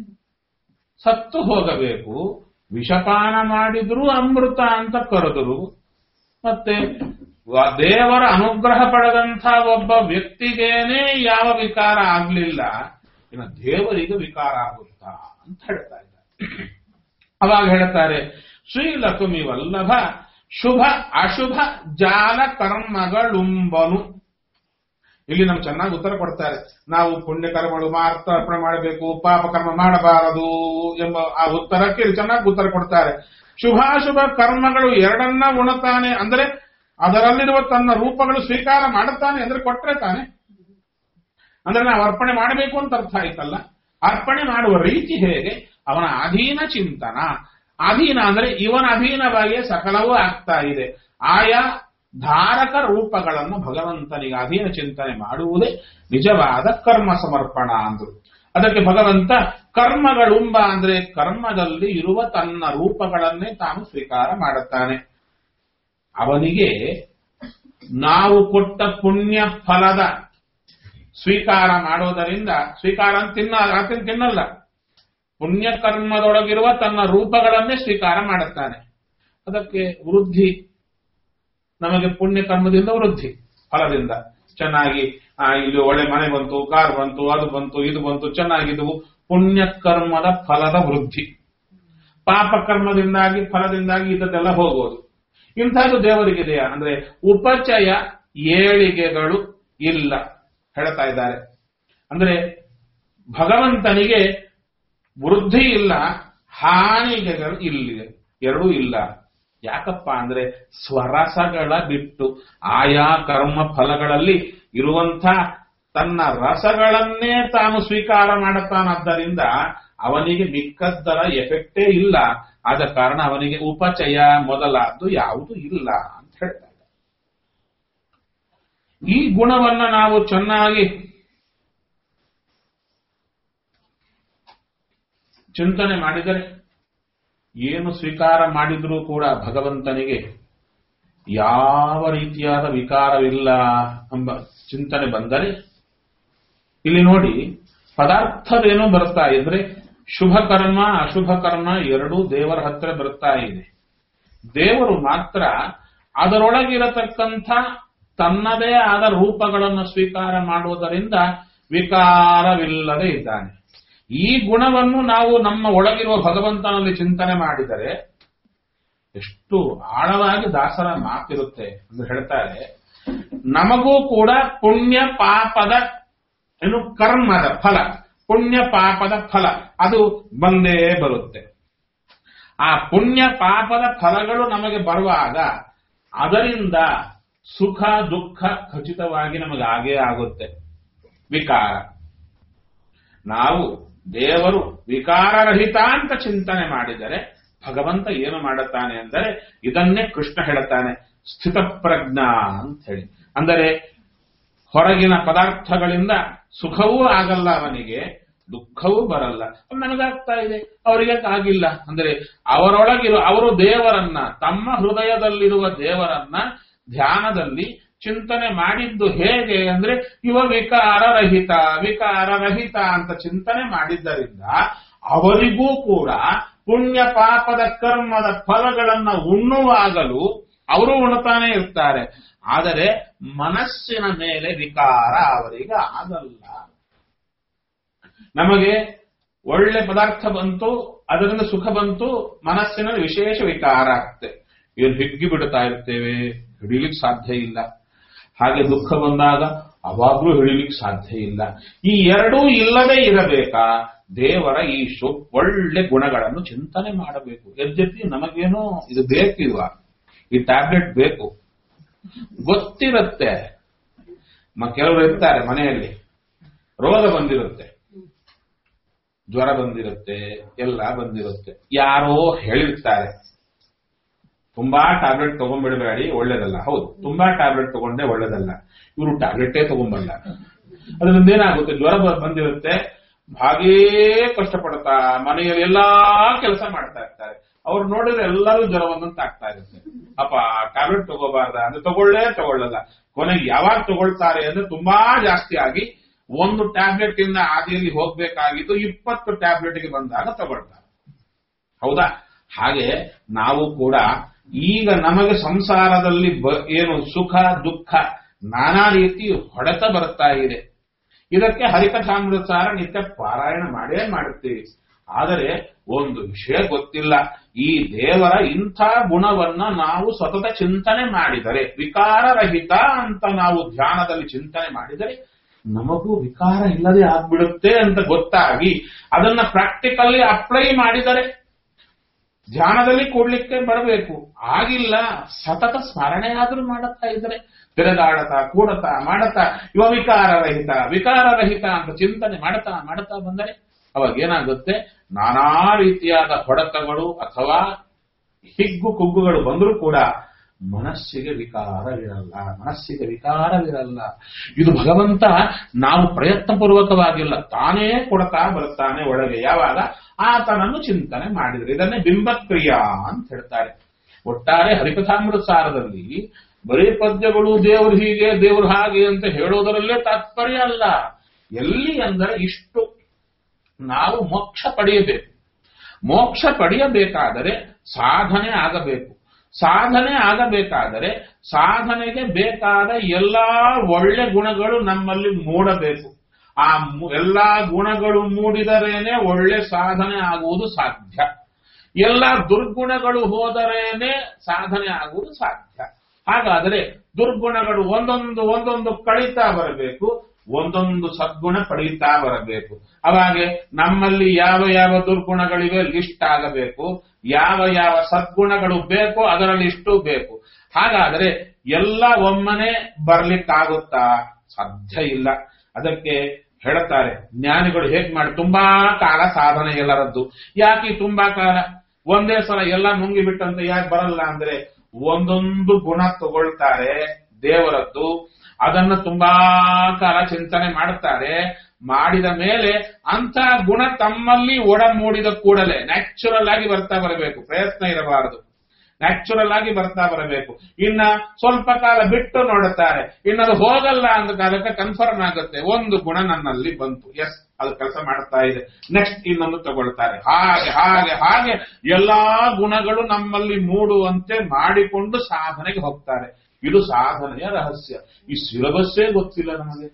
ಸತ್ತು ಹೋಗಬೇಕು, ವಿಷಪಾನ ಮಾಡಿದ್ರು ಅಮೃತ ಅಂತ ಕರೆದರು. ಮತ್ತೆ ದೇವರ ಅನುಗ್ರಹ ಪಡೆದಂಥ ಒಬ್ಬ ವ್ಯಕ್ತಿಗೇನೆ ಯಾವ ವಿಕಾರ ಆಗ್ಲಿಲ್ಲ, ಇನ್ನು ದೇವರಿಗೆ ವಿಕಾರ ಆಗುತ್ತಾ ಅಂತ ಹೇಳ್ತಾ ಇದ್ದಾರೆ. ಅವಾಗ ಹೇಳ್ತಾರೆ, ಶ್ರೀಲಕ್ಷ್ಮಿ ವಲ್ಲಭ ಶುಭ ಅಶುಭ ಜಾಲ ಕರ್ಮಗಳುಂಬನು. ಇಲ್ಲಿ ನಮ್ಗೆ ಚೆನ್ನಾಗಿ ಉತ್ತರ ಕೊಡ್ತಾರೆ. ನಾವು ಪುಣ್ಯಕರ್ಮಗಳು ಮಾತ್ರ ಅರ್ಪಣೆ ಮಾಡಬೇಕು, ಪಾಪ ಕರ್ಮ ಮಾಡಬಾರದು ಎಂಬ ಆ ಉತ್ತರಕ್ಕೆ ಚೆನ್ನಾಗಿ ಉತ್ತರ ಕೊಡ್ತಾರೆ. ಶುಭಾಶುಭ ಕರ್ಮಗಳು ಎರಡನ್ನ ಉಣತಾನೆ ಅಂದ್ರೆ ಅದರಲ್ಲಿರುವ ತನ್ನ ರೂಪಗಳು ಸ್ವೀಕಾರ ಮಾಡುತ್ತಾನೆ ಅಂದ್ರೆ ಕೊಟ್ರೆ ತಾನೆ. ಅಂದ್ರೆ ನಾವು ಅರ್ಪಣೆ ಮಾಡಬೇಕು ಅಂತ ಅರ್ಥ ಆಯ್ತಲ್ಲ. ಅರ್ಪಣೆ ಮಾಡುವ ರೀತಿ ಹೇಗೆ? ಅವನ ಅಧೀನ ಚಿಂತನ. ಅಧೀನ ಅಂದ್ರೆ ಇವನ ಅಧೀನವಾಗಿ ಸಕಲವೂ ಆಗ್ತಾ ಇದೆ. ಆಯಾ ಧಾರಕ ರೂಪಗಳನ್ನು ಭಗವಂತನಿಗೆ ಅಧೀನ ಚಿಂತನೆ ಮಾಡುವುದೇ ನಿಜವಾದ ಕರ್ಮ ಸಮರ್ಪಣ ಅಂದ್ರು. ಅದಕ್ಕೆ ಭಗವಂತ ಕರ್ಮಗಳುಂಬ ಅಂದ್ರೆ ಕರ್ಮದಲ್ಲಿ ಇರುವ ತನ್ನ ರೂಪಗಳನ್ನೇ ತಾನು ಸ್ವೀಕಾರ ಮಾಡುತ್ತಾನೆ. ಅವನಿಗೆ ನಾವು ಕೊಟ್ಟ ಪುಣ್ಯ ಫಲದ ಸ್ವೀಕಾರ ಮಾಡೋದರಿಂದ, ಸ್ವೀಕಾರ ತಿನ್ನ ಆತನ ತಿನ್ನಲ್ಲ, ಪುಣ್ಯ ಕರ್ಮದೊಳಗಿರುವ ತನ್ನ ರೂಪಗಳನ್ನೇ ಸ್ವೀಕಾರ ಮಾಡುತ್ತಾನೆ. ಅದಕ್ಕೆ ವೃದ್ಧಿ, ನಮಗೆ ಪುಣ್ಯ ಕರ್ಮದಿಂದ ವೃದ್ಧಿ, ಫಲದಿಂದ ಚೆನ್ನಾಗಿ ಇಲ್ಲಿ ಒಳ್ಳೆ ಮನೆ ಬಂತು, ಕಾರ್ ಬಂತು, ಅದು ಬಂತು, ಇದು ಬಂತು, ಚೆನ್ನಾಗಿದ್ದವು, ಪುಣ್ಯ ಕರ್ಮದ ಫಲದ ವೃದ್ಧಿ. ಪಾಪ ಕರ್ಮದಿಂದಾಗಿ ಫಲದಿಂದಾಗಿ ಇದಕ್ಕೆಲ್ಲ ಹೋಗೋದು. ಇಂಥದ್ದು ದೇವರಿಗಿದೆಯಾ ಅಂದ್ರೆ ಉಪಚಯ ಏಳಿಗೆಗಳು ಇಲ್ಲ ಹೇಳ್ತಾ ಇದ್ದಾರೆ. ಅಂದ್ರೆ ಭಗವಂತನಿಗೆ ವೃದ್ಧಿ ಇಲ್ಲ, ಹಾನಿಗೆಗಳು ಇಲ್ಲಿದೆ, ಎರಡೂ ಇಲ್ಲ. ಯಾಕಪ್ಪ ಅಂದ್ರೆ ಸ್ವರಸಗಳ ಬಿಟ್ಟು ಆಯಾ ಕರ್ಮ ಫಲಗಳಲ್ಲಿ ಇರುವಂಥ ತನ್ನ ರಸಗಳನ್ನೇ ತಾನು ಸ್ವೀಕಾರ ಮಾಡುತ್ತಾನಾದ್ದರಿಂದ ಅವನಿಗೆ ಮಿಕ್ಕದ್ದರ ಎಫೆಕ್ಟೇ ಇಲ್ಲ. ಆದ ಕಾರಣ ಅವನಿಗೆ ಉಪಚಯ ಮೊದಲಾದ್ದು ಯಾವುದು ಇಲ್ಲ ಅಂತ ಹೇಳ್ತಾರೆ. ಈ ಗುಣವನ್ನ ನಾವು ಚೆನ್ನಾಗಿ ಚಿಂತನೆ ಮಾಡಿದರೆ ಏನು ಸ್ವೀಕಾರ ಮಾಡಿದ್ರೂ ಕೂಡ ಭಗವಂತನಿಗೆ ಯಾವ ರೀತಿಯಾದ ವಿಕಾರವಿಲ್ಲ ಎಂಬ ಚಿಂತನೆ ಬಂದರೆ, ಇಲ್ಲಿ ನೋಡಿ ಪದಾರ್ಥವೇನೋ ಬರ್ತಾ ಇದ್ರೆ ಶುಭ ಕರ್ಮ ಅಶುಭ ಕರ್ಮ ಎರಡೂ ದೇವರ ಹತ್ರ ಬರ್ತಾ ಇದೆ. ದೇವರು ಮಾತ್ರ ಅದರೊಳಗಿರತಕ್ಕಂಥ ತನ್ನದೇ ಆದ ರೂಪಗಳನ್ನು ಸ್ವೀಕಾರ ಮಾಡುವುದರಿಂದ ವಿಕಾರವಿಲ್ಲದೆ ಇದ್ದಾನೆ. ಈ ಗುಣವನ್ನು ನಾವು ನಮ್ಮ ಒಳಗಿರುವ ಭಗವಂತನಲ್ಲಿ ಚಿಂತನೆ ಮಾಡಿದರೆ ಎಷ್ಟು ಆಳವಾಗಿ ದಾಸರ ಮಾತಿರುತ್ತೆ ಎಂದು ಹೇಳ್ತಾರೆ. ನಮಗೂ ಕೂಡ ಪುಣ್ಯ ಪಾಪದ ಏನು ಕರ್ಮದ ಫಲ, ಪುಣ್ಯ ಪಾಪದ ಫಲ ಅದು ಬಂದೇ ಬರುತ್ತೆ. ಆ ಪುಣ್ಯ ಪಾಪದ ಫಲಗಳು ನಮಗೆ ಬರುವಾಗ ಅದರಿಂದ ಸುಖ ದುಃಖ ಖಚಿತವಾಗಿ ನಮಗೆ ಆಗೇ ಆಗುತ್ತೆ. ವಿಕಾರ, ನಾವು ದೇವರು ವಿಕಾರರಹಿತ ಅಂತ ಚಿಂತನೆ ಮಾಡಿದರೆ ಭಗವಂತ ಏನು ಮಾಡುತ್ತಾನೆ ಅಂದರೆ ಇದನ್ನೇ ಕೃಷ್ಣ ಹೇಳುತ್ತಾನೆ ಸ್ಥಿತಪ್ರಜ್ಞಾ ಅಂತ ಹೇಳಿ. ಅಂದರೆ ಹೊರಗಿನ ಪದಾರ್ಥಗಳಿಂದ ಸುಖವೂ ಆಗಲ್ಲ ಅವನಿಗೆ, ದುಃಖವೂ ಬರಲ್ಲ. ನನಗಾಗ್ತಾ ಇದೆ, ಅವರಿಗೆ ಆಗಿಲ್ಲ ಅಂದ್ರೆ ಅವರೊಳಗಿರುವ ಅವರು ದೇವರನ್ನ, ತಮ್ಮ ಹೃದಯದಲ್ಲಿರುವ ದೇವರನ್ನ ಧ್ಯಾನದಲ್ಲಿ ಚಿಂತನೆ ಮಾಡಿದ್ದು ಹೇಗೆ ಅಂದ್ರೆ ಇವ ವಿಕಾರರಹಿತ ವಿಕಾರರಹಿತ ಅಂತ ಚಿಂತನೆ ಮಾಡಿದ್ದರಿಂದ ಅವರಿಗೂ ಕೂಡ ಪುಣ್ಯ ಪಾಪದ ಕರ್ಮದ ಫಲಗಳನ್ನ ಉಣ್ಣುವಾಗಲೂ ಅವರು ಉಣ್ತಾನೆ ಇರ್ತಾರೆ. ಆದರೆ ಮನಸ್ಸಿನ ಮೇಲೆ ವಿಕಾರ ಅವರಿಗೆ ಆಗಲ್ಲ. ನಮಗೆ ಒಳ್ಳೆ ಪದಾರ್ಥ ಬಂತು, ಅದರಿಂದ ಸುಖ ಬಂತು, ಮನಸ್ಸಿನಲ್ಲಿ ವಿಶೇಷ ವಿಕಾರ ಆಗ್ತದೆ. ಏನು ಹಿಗ್ಗಿ ಬಿಡ್ತಾ ಇರ್ತೇವೆ, ಹಿಡಿಲಿಕ್ಕೆ ಸಾಧ್ಯ ಇಲ್ಲ. ಹಾಗೆ ದುಃಖ ಬಂದಾಗ ಅವಾಗ್ಲೂ ಹಿಡಿಲಿಕ್ಕೆ ಸಾಧ್ಯ ಇಲ್ಲ. ಈ ಎರಡೂ ಇಲ್ಲದೆ ಇರಬೇಕಾ? ದೇವರ ಈ ಶೋ ಒಳ್ಳೆ ಗುಣಗಳನ್ನು ಚಿಂತನೆ ಮಾಡಬೇಕು. ಯದ್ಯಪಿ ನಮಗೇನೋ ಇದು ಬೇಕಿಲ್ವ, ಈ ಟ್ಯಾಬ್ಲೆಟ್ ಬೇಕು ಗೊತ್ತಿರುತ್ತೆ. ಕೆಲವರು ಇರ್ತಾರೆ ಮನೆಯಲ್ಲಿ ರೋಗ ಬಂದಿರುತ್ತೆ, ಜ್ವರ ಬಂದಿರುತ್ತೆ, ಎಲ್ಲ ಬಂದಿರುತ್ತೆ. ಯಾರೋ ಹೇಳಿರ್ತಾರೆ ತುಂಬಾ ಟ್ಯಾಬ್ಲೆಟ್ ತಗೊಂಡ್ಬಿಡಬೇಡಿ, ಒಳ್ಳೇದಲ್ಲ. ಹೌದು, ತುಂಬಾ ಟ್ಯಾಬ್ಲೆಟ್ ತಗೊಂಡೆ ಒಳ್ಳೇದಲ್ಲ. ಇವರು ಟ್ಯಾಬ್ಲೆಟೇ ತಗೊಂಬಲ್ಲ. ಅದರಿಂದ ಏನಾಗುತ್ತೆ, ಜ್ವರ ಬಂದಿರುತ್ತೆ, ಹಾಗೇ ಕಷ್ಟಪಡ್ತಾ ಮನೆಯಲ್ಲಿ ಎಲ್ಲಾ ಕೆಲಸ ಮಾಡ್ತಾ ಇರ್ತಾರೆ. ಅವ್ರು ನೋಡಿದ್ರೆ ಎಲ್ಲರೂ ಜ್ವರ ಬಂದಂತ ಆಗ್ತಾ ಇರುತ್ತೆ. ಅಪ್ಪ ಟ್ಯಾಬ್ಲೆಟ್ ತಗೋಬಾರ್ದ ಅಂದ್ರೆ ತಗೊಳ್ಳೇ ತಗೊಳ್ಳಲ್ಲ. ಕೊನೆಗೆ ಯಾವಾಗ ತಗೊಳ್ತಾರೆ ಅಂದ್ರೆ ತುಂಬಾ ಜಾಸ್ತಿ ಆಗಿ ಒಂದು ಟ್ಯಾಬ್ಲೆಟ್ ಇಂದ ಆದಿಯಲ್ಲಿ ಹೋಗ್ಬೇಕಾಗಿದ್ದು ಇಪ್ಪತ್ತು ಟ್ಯಾಬ್ಲೆಟ್ಗೆ ಬಂದಾಗ ತಗೊಳ್ತಾರೆ. ಹೌದಾ? ಹಾಗೆ ನಾವು ಕೂಡ ಈಗ ನಮಗೆ ಸಂಸಾರದಲ್ಲಿ ಏನು ಸುಖ ದುಃಖ ನಾನಾ ರೀತಿ ಹೊಡೆತ ಬರ್ತಾ ಇದೆ. ಇದಕ್ಕೆ ಹರಿಕಥಾಮೃತಸಾರ ನಿತ್ಯ ಪಾರಾಯಣ ಮಾಡೇ ಮಾಡುತ್ತೀವಿ. ಆದರೆ ಒಂದು ವಿಷಯ ಗೊತ್ತಿಲ್ಲ, ಈ ದೇವರ ಇಂಥ ಗುಣವನ್ನ ನಾವು ಸತತ ಚಿಂತನೆ ಮಾಡಿದರೆ, ವಿಕಾರರಹಿತ ಅಂತ ನಾವು ಧ್ಯಾನದಲ್ಲಿ ಚಿಂತನೆ ಮಾಡಿದರೆ ನಮಗೂ ವಿಕಾರ ಇಲ್ಲದೆ ಆಗ್ಬಿಡುತ್ತೆ ಅಂತ ಗೊತ್ತಾಗಿ ಅದನ್ನ ಪ್ರಾಕ್ಟಿಕಲಿ ಅಪ್ಲೈ ಮಾಡಿದರೆ ಧ್ಯಾನದಲ್ಲಿ ಕೂಡ್ಲಿಕ್ಕೆ ಬರಬೇಕು. ಆಗಿಲ್ಲ, ಸತತ ಸ್ಮರಣೆ ಆದ್ರೂ ಮಾಡುತ್ತಾ ಇದ್ರೆ ತಿರುಗಾಡತಾ ಕೂಡತಾ ಮಾಡತಾ ಇವ ವಿಕಾರರಹಿತ ವಿಕಾರರಹಿತ ಅಂತ ಚಿಂತನೆ ಮಾಡ್ತಾ ಮಾಡ್ತಾ ಬಂದರೆ ಅವಾಗ ಏನಾಗುತ್ತೆ, ನಾನಾ ರೀತಿಯಾದ ಹೊಡೆತಗಳು ಅಥವಾ ಹಿಗ್ಗು ಕುಗ್ಗುಗಳು ಬಂದರೂ ಕೂಡ ಮನಸ್ಸಿಗೆ ವಿಕಾರವಿರಲ್ಲ, ಮನಸ್ಸಿಗೆ ವಿಕಾರವಿರಲ್ಲ. ಇದು ಭಗವಂತ ನಾವು ಪ್ರಯತ್ನ ಪೂರ್ವಕವಾಗಿಲ್ಲ, ತಾನೇ ಕೊಡ್ತಾ ಬರ್ತಾನೆ ಒಳಗೆ. ಯಾವಾಗ ಆತನನ್ನು ಚಿಂತನೆ ಮಾಡಿದ್ರೆ ಇದನ್ನೇ ಬಿಂಬಕ್ರಿಯಾ ಅಂತ ಹೇಳ್ತಾರೆ. ಒಟ್ಟಾರೆ ಹರಿಕಥಾಮೃತ ಸಾರದಲ್ಲಿ ಬರೀ ಪದ್ಯಗಳು ದೇವರು ಹೀಗೆ ದೇವರು ಹಾಗೆ ಅಂತ ಹೇಳೋದರಲ್ಲೇ ತಾತ್ಪರ್ಯ ಅಲ್ಲ. ಎಲ್ಲಿ ಅಂದರೆ ಇಷ್ಟು ನಾವು ಮೋಕ್ಷ ಪಡೆಯಬೇಕು. ಮೋಕ್ಷ ಪಡೆಯಬೇಕಾದರೆ ಸಾಧನೆ ಆಗಬೇಕು. ಸಾಧನೆ ಆಗಬೇಕಾದರೆ ಸಾಧನೆಗೆ ಬೇಕಾದ ಎಲ್ಲಾ ಒಳ್ಳೆ ಗುಣಗಳು ನಮ್ಮಲ್ಲಿ ಮೂಡಬೇಕು. ಆ ಎಲ್ಲಾ ಗುಣಗಳು ಮೂಡಿದರೇನೆ ಒಳ್ಳೆ ಸಾಧನೆ ಆಗುವುದು ಸಾಧ್ಯ. ಎಲ್ಲ ದುರ್ಗುಣಗಳು ಹೋದರೇನೆ ಸಾಧನೆ ಆಗುವುದು ಸಾಧ್ಯ. ಹಾಗಾದರೆ ದುರ್ಗುಣಗಳು ಒಂದೊಂದು ಒಂದೊಂದು ಕಳೀತಾ ಬರಬೇಕು, ಒಂದೊಂದು ಸದ್ಗುಣ ಪಡೀತಾ ಬರಬೇಕು. ಅವಾಗೆ ನಮ್ಮಲ್ಲಿ ಯಾವ ಯಾವ ದುರ್ಗುಣಗಳಿವೆ ಲಿಸ್ಟ್ ಆಗಬೇಕು, ಯಾವ ಯಾವ ಸದ್ಗುಣಗಳು ಬೇಕೋ ಅದರಲ್ಲಿ ಇಷ್ಟು ಬೇಕು. ಹಾಗಾದರೆ ಎಲ್ಲ ಒಮ್ಮನೆ ಬರ್ಲಿಕ್ಕಾಗುತ್ತಾ? ಸಾಧ್ಯ ಇಲ್ಲ. ಅದಕ್ಕೆ ಹೇಳ್ತಾರೆ ಜ್ಞಾನಿಗಳು ಹೇಗ್ ಮಾಡಿ, ತುಂಬಾ ಕಾಲ ಸಾಧನೆ ಎಲ್ಲರದ್ದು. ಯಾಕೆ ತುಂಬಾ ಕಾಲ ಒಂದೇ ಸಲ ಎಲ್ಲ ನುಂಗಿಬಿಟ್ಟಂತೆ ಯಾಕೆ ಬರಲ್ಲ ಅಂದ್ರೆ, ಒಂದೊಂದು ಗುಣ ತಗೊಳ್ತಾರೆ ದೇವರದ್ದು, ಅದನ್ನು ತುಂಬಾ ಕಾಲ ಚಿಂತನೆ ಮಾಡುತ್ತಾರೆ. ಮಾಡಿದ ಮೇಲೆ ಅಂತ ಗುಣ ತಮ್ಮಲ್ಲಿ ಒಡ ಮೂಡಿದ ಕೂಡಲೇ ನ್ಯಾಚುರಲ್ ಆಗಿ ಬರ್ತಾ ಬರಬೇಕು, ಪ್ರಯತ್ನ ಇರಬಾರದು. ನ್ಯಾಚುರಲ್ ಆಗಿ ಬರ್ತಾ ಬರಬೇಕು. ಇನ್ನ ಸ್ವಲ್ಪ ಕಾಲ ಬಿಟ್ಟು ನೋಡುತ್ತಾರೆ, ಇನ್ನದು ಹೋಗಲ್ಲ ಅಂದ ಕಾಲಕ್ಕೆ ಕನ್ಫರ್ಮ್ ಆಗುತ್ತೆ, ಒಂದು ಗುಣ ನನ್ನಲ್ಲಿ ಬಂತು, ಎಸ್ ಅದು ಕೆಲಸ ಮಾಡ್ತಾ ಇದೆ, ನೆಕ್ಸ್ಟ್ ಇನ್ನೊಂದು ತಗೊಳ್ತಾರೆ. ಹಾಗೆ ಹಾಗೆ ಹಾಗೆ ಎಲ್ಲಾ ಗುಣಗಳು ನಮ್ಮಲ್ಲಿ ಮೂಡುವಂತೆ ಮಾಡಿಕೊಂಡು ಸಾಧನೆಗೆ ಹೋಗ್ತಾರೆ. ಇದು ಸಾಧನೆಯ ರಹಸ್ಯ. ಈ ಸಿಲಬಸ್ಸೇ ಗೊತ್ತಿಲ್ಲ ನಮಗೆ.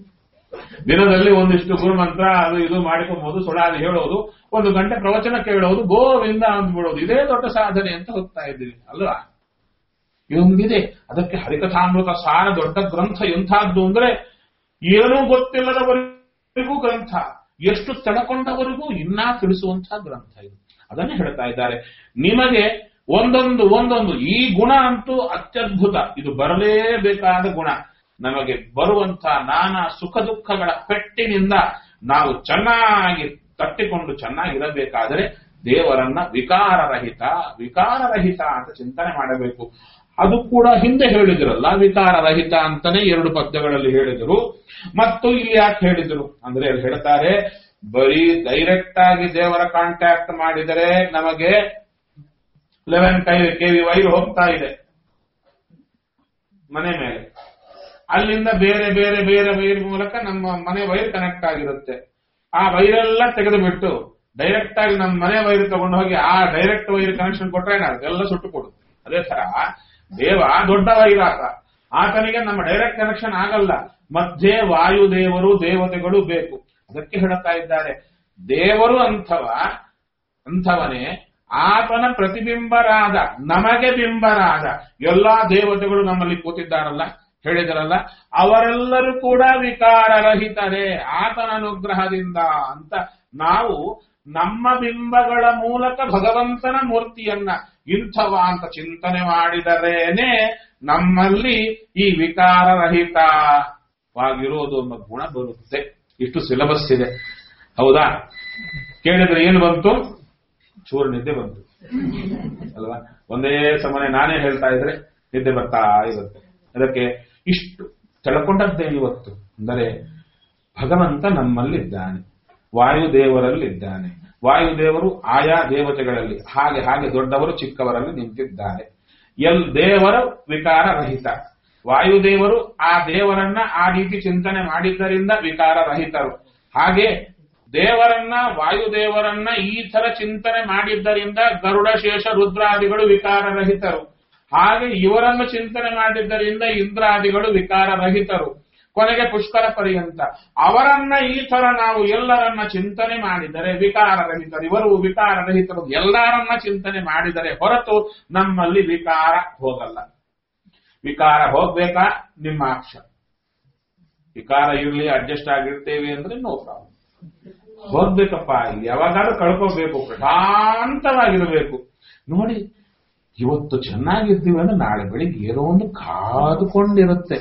ದಿನದಲ್ಲಿ ಒಂದಿಷ್ಟು ಗುರುಮಂತ್ರ ಅದು ಇದು ಮಾಡಿಕೊಂಬೋದು, ಸುಳಾದಿ ಹೇಳೋದು, ಒಂದು ಗಂಟೆ ಪ್ರವಚನ ಕೇಳೋದು, ಗೋವಿಂದ ಅಂದ್ಬಿಡೋದು, ಇದೇ ದೊಡ್ಡ ಸಾಧನೆ ಅಂತ ಹೋಗ್ತಾ ಇದ್ದೀವಿ ಅಲ್ವಾ? ಇದೊಂದಿದೆ. ಅದಕ್ಕೆ ಹರಿಕಥಾಮೃತ ಸಾರ ದೊಡ್ಡ ಗ್ರಂಥ ಎಂಥದ್ದು ಅಂದ್ರೆ, ಏನೂ ಗೊತ್ತಿಲ್ಲದವರಿಗೂ ಗ್ರಂಥ, ಎಷ್ಟು ತಡಕೊಂಡವರಿಗೂ ಇನ್ನೂ ತಿಳಿಸುವಂತಹ ಗ್ರಂಥ ಇದು. ಅದನ್ನೇ ಹೇಳ್ತಾ ಇದ್ದಾರೆ. ನಿಮಗೆ ಒಂದೊಂದು ಒಂದೊಂದು ಈ ಗುಣ ಅಂತೂ ಅತ್ಯದ್ಭುತ, ಇದು ಬರಲೇಬೇಕಾದ ಗುಣ. ನಮಗೆ ಬರುವಂತಹ ನಾನಾ ಸುಖ ದುಃಖಗಳ ಪೆಟ್ಟಿನಿಂದ ನಾವು ಚೆನ್ನಾಗಿ ತಟ್ಟಿಕೊಂಡು ಚೆನ್ನಾಗಿರಬೇಕಾದರೆ ದೇವರನ್ನ ವಿಕಾರರಹಿತ ವಿಕಾರರಹಿತ ಅಂತ ಚಿಂತನೆ ಮಾಡಬೇಕು. ಅದು ಕೂಡ ಹಿಂದೆ ಹೇಳಿದಿರಲ್ಲ, ವಿಕಾರರಹಿತ ಅಂತಾನೆ ಎರಡು ಪದ್ಯಗಳಲ್ಲಿ ಹೇಳಿದರು. ಮತ್ತು ಇಲ್ಲಿ ಯಾಕೆ ಹೇಳಿದರು ಅಂದ್ರೆ ಅಲ್ಲಿ ಹೇಳ್ತಾರೆ, ಬರೀ ಡೈರೆಕ್ಟ್ ಆಗಿ ದೇವರ ಕಾಂಟ್ಯಾಕ್ಟ್ ಮಾಡಿದರೆ ನಮಗೆ ಲೆವೆನ್ ಕೆವಿ ವೈರ್ ಹೋಗ್ತಾ ಇದೆ ಮನೆ ಮೇಲೆ, ಅಲ್ಲಿಂದ ಬೇರೆ ಬೇರೆ ಬೇರೆ ವೈರ್ ಮೂಲಕ ನಮ್ಮ ಮನೆ ವೈರ್ ಕನೆಕ್ಟ್ ಆಗಿರುತ್ತೆ. ಆ ವೈರೆಲ್ಲ ತೆಗೆದು ಬಿಟ್ಟು ಡೈರೆಕ್ಟ್ ಆಗಿ ನಮ್ಮ ಮನೆ ವೈರ್ ತಗೊಂಡು ಹೋಗಿ ಆ ಡೈರೆಕ್ಟ್ ವೈರ್ ಕನೆಕ್ಷನ್ ಕೊಟ್ರೆ ಅದೆಲ್ಲ ಸುಟ್ಟು ಕೊಡುತ್ತೆ. ಅದೇ ತರ ದೇವ ದೊಡ್ಡ ವೈರಾತ, ಆತನಿಗೆ ನಮ್ಮ ಡೈರೆಕ್ಟ್ ಕನೆಕ್ಷನ್ ಆಗಲ್ಲ. ಮಧ್ಯೆ ವಾಯುದೇವರು ದೇವತೆಗಳು ಬೇಕು. ಅದಕ್ಕೆ ಹೇಳ್ತಾ ಇದ್ದಾರೆ, ದೇವರು ಅಂಥವ ಅಂಥವನೇ, ಆತನ ಪ್ರತಿಬಿಂಬರಾದ ನಮಗೆ ಬಿಂಬರಾದ ಎಲ್ಲಾ ದೇವತೆಗಳು ನಮ್ಮಲ್ಲಿ ಕೂತಿದ್ದಾರಲ್ಲ, ಹೇಳಿದರಲ್ಲ, ಅವರೆಲ್ಲರೂ ಕೂಡ ವಿಕಾರರಹಿತರೇ ಆತನ ಅನುಗ್ರಹದಿಂದ ಅಂತ ನಾವು ನಮ್ಮ ಬಿಂಬಗಳ ಮೂಲಕ ಭಗವಂತನ ಮೂರ್ತಿಯನ್ನ ಇಂಥವ ಅಂತ ಚಿಂತನೆ ಮಾಡಿದರೇನೆ ನಮ್ಮಲ್ಲಿ ಈ ವಿಕಾರರಹಿತವಾಗಿರೋದು ಅನ್ನೋ ಗುಣ ಬರುತ್ತೆ. ಇಷ್ಟು ಸಿಲೆಬಸ್ ಇದೆ. ಹೌದಾ? ಕೇಳಿದ್ರೆ ಏನು ಬಂತು? ಚೂರು ನಿದ್ದೆ ಬಂತು ಅಲ್ವಾ? ಒಂದೇ ಸಮನೆ ನಾನೇ ಹೇಳ್ತಾ ಇದ್ರೆ ನಿದ್ದೆ ಬರ್ತಾ ಇರುತ್ತೆ. ಅದಕ್ಕೆ ಇಷ್ಟು ತಿಳ್ಕೊಂಡದ್ದೇನು ಇವತ್ತು ಅಂದರೆ ಭಗವಂತ ನಮ್ಮಲ್ಲಿದ್ದಾನೆ, ವಾಯುದೇವರಲ್ಲಿದ್ದಾನೆ. ವಾಯುದೇವರು ಆಯಾ ದೇವತೆಗಳಲ್ಲಿ ಹಾಗೆ ಹಾಗೆ ದೊಡ್ಡವರು ಚಿಕ್ಕವರಲ್ಲಿ ನಿಂತಿದ್ದಾರೆ. ಎಲ್ ದೇವರ ವಿಕಾರ ರಹಿತ. ವಾಯುದೇವರು ಆ ದೇವರನ್ನ ಆ ರೀತಿ ಚಿಂತನೆ ಮಾಡಿದ್ದರಿಂದ ವಿಕಾರ ರಹಿತರು. ಹಾಗೆ ದೇವರನ್ನ ವಾಯುದೇವರನ್ನ ಈ ತರ ಚಿಂತನೆ ಮಾಡಿದ್ದರಿಂದ ಗರುಡ ಶೇಷ ರುದ್ರಾದಿಗಳು ವಿಕಾರರಹಿತರು. ಹಾಗೆ ಇವರನ್ನು ಚಿಂತನೆ ಮಾಡಿದ್ದರಿಂದ ಇಂದ್ರಾದಿಗಳು ವಿಕಾರರಹಿತರು. ಕೊನೆಗೆ ಪುಷ್ಕರ ಪರ್ಯಂತ ಅವರನ್ನ ಈ ತರ ನಾವು ಎಲ್ಲರನ್ನ ಚಿಂತನೆ ಮಾಡಿದರೆ ವಿಕಾರರಹಿತರು. ಇವರು ವಿಕಾರರಹಿತರು. ಎಲ್ಲರನ್ನ ಚಿಂತನೆ ಮಾಡಿದರೆ ಹೊರತು ನಮ್ಮಲ್ಲಿ ವಿಕಾರ ಹೋಗಲ್ಲ. ವಿಕಾರ ಹೋಗ್ಬೇಕಾ? ನಿಮ್ಮ ಆಕ್ಷ. ವಿಕಾರ ಇರಲಿ, ಅಡ್ಜಸ್ಟ್ ಆಗಿರ್ತೇವೆ ಅಂದ್ರೆ ನೋ ಪ್ರಾಬ್ಲಮ್. ಹೋಗ್ಬೇಕಪ್ಪ, ಯಾವಾಗಾದ್ರೂ ಕಳ್ಕೋಬೇಕು, ಪ್ರಶಾಂತವಾಗಿರಬೇಕು. ನೋಡಿ, ಇವತ್ತು ಚೆನ್ನಾಗಿರ್ತೀವಿ ಅಂದ್ರೆ ನಾಳೆ ಬೆಳಿಗ್ಗೆ ಏನೋ ಒಂದು ಕಾದುಕೊಂಡಿರುತ್ತೆ.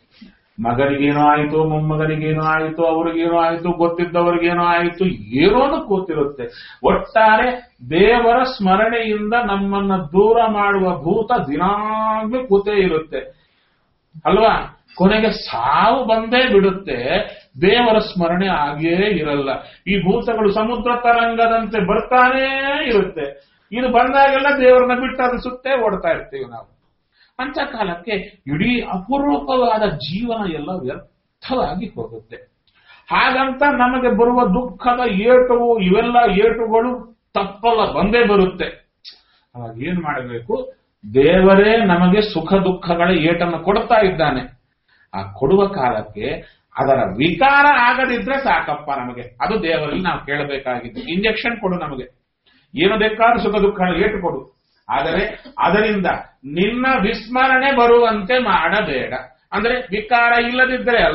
ಮಗನಿಗೇನೋ ಆಯಿತು, ಮೊಮ್ಮಗನಿಗೇನೋ ಆಯಿತು, ಅವ್ರಿಗೇನೋ ಆಯಿತು, ಗೊತ್ತಿದ್ದವ್ರಿಗೇನೋ ಆಯಿತು, ಏನೋನು ಕೂತಿರುತ್ತೆ. ಒಟ್ಟಾರೆ ದೇವರ ಸ್ಮರಣೆಯಿಂದ ನಮ್ಮನ್ನ ದೂರ ಮಾಡುವ ಭೂತ ದಿನಾಗ್ಲೂ ಕೂತೇ ಇರುತ್ತೆ ಅಲ್ವಾ? ಕೊನೆಗೆ ಸಾವು ಬಂದೇ ಬಿಡುತ್ತೆ, ದೇವರ ಸ್ಮರಣೆ ಆಗೇ ಇರಲ್ಲ. ಈ ಭೂತಗಳು ಸಮುದ್ರ ತರಂಗದಂತೆ ಬರ್ತಾನೇ ಇರುತ್ತೆ. ಇದು ಬಂದಾಗೆಲ್ಲ ದೇವರನ್ನ ಬಿಟ್ಟು ಅದು ಸುತ್ತೇ ಓಡ್ತಾ ಇರ್ತೀವಿ ನಾವು. ಅಂತ ಕಾಲಕ್ಕೆ ಇಡೀ ಅಪರೂಪವಾದ ಜೀವನ ಎಲ್ಲ ವ್ಯರ್ಥವಾಗಿ ಹೋಗುತ್ತೆ. ಹಾಗಂತ ನಮಗೆ ಬರುವ ದುಃಖದ ಏಟುವು ಇವೆಲ್ಲ ಏಟುಗಳು ತಪ್ಪಲ್ಲ, ಬಂದೇ ಬರುತ್ತೆ. ಅವಾಗ ಏನ್ ಮಾಡಬೇಕು? ದೇವರೇ ನಮಗೆ ಸುಖ ದುಃಖಗಳ ಏಟನ್ನು ಕೊಡ್ತಾ ಇದ್ದಾನೆ. ಆ ಕೊಡುವ ಕಾಲಕ್ಕೆ ಅದರ ವಿಕಾರ ಆಗದಿದ್ರೆ ಸಾಕಪ್ಪ ನಮಗೆ. ಅದು ದೇವರಲ್ಲಿ ನಾವು ಕೇಳಬೇಕಾಗಿದ್ದು. ಇಂಜೆಕ್ಷನ್ ಕೊಡು, ನಮಗೆ ಏನು ಬೇಕಾದ್ರೂ ಸುಖ ದುಃಖಗಳ ಏಟು ಕೊಡು, ಆದರೆ ಅದರಿಂದ ನಿನ್ನ ವಿಸ್ಮರಣೆ ಬರುವಂತೆ ಮಾಡಬೇಡ. ಅಂದ್ರೆ ವಿಕಾರ ಇಲ್ಲದಿದ್ದರೆ ಅಲ್ಲ.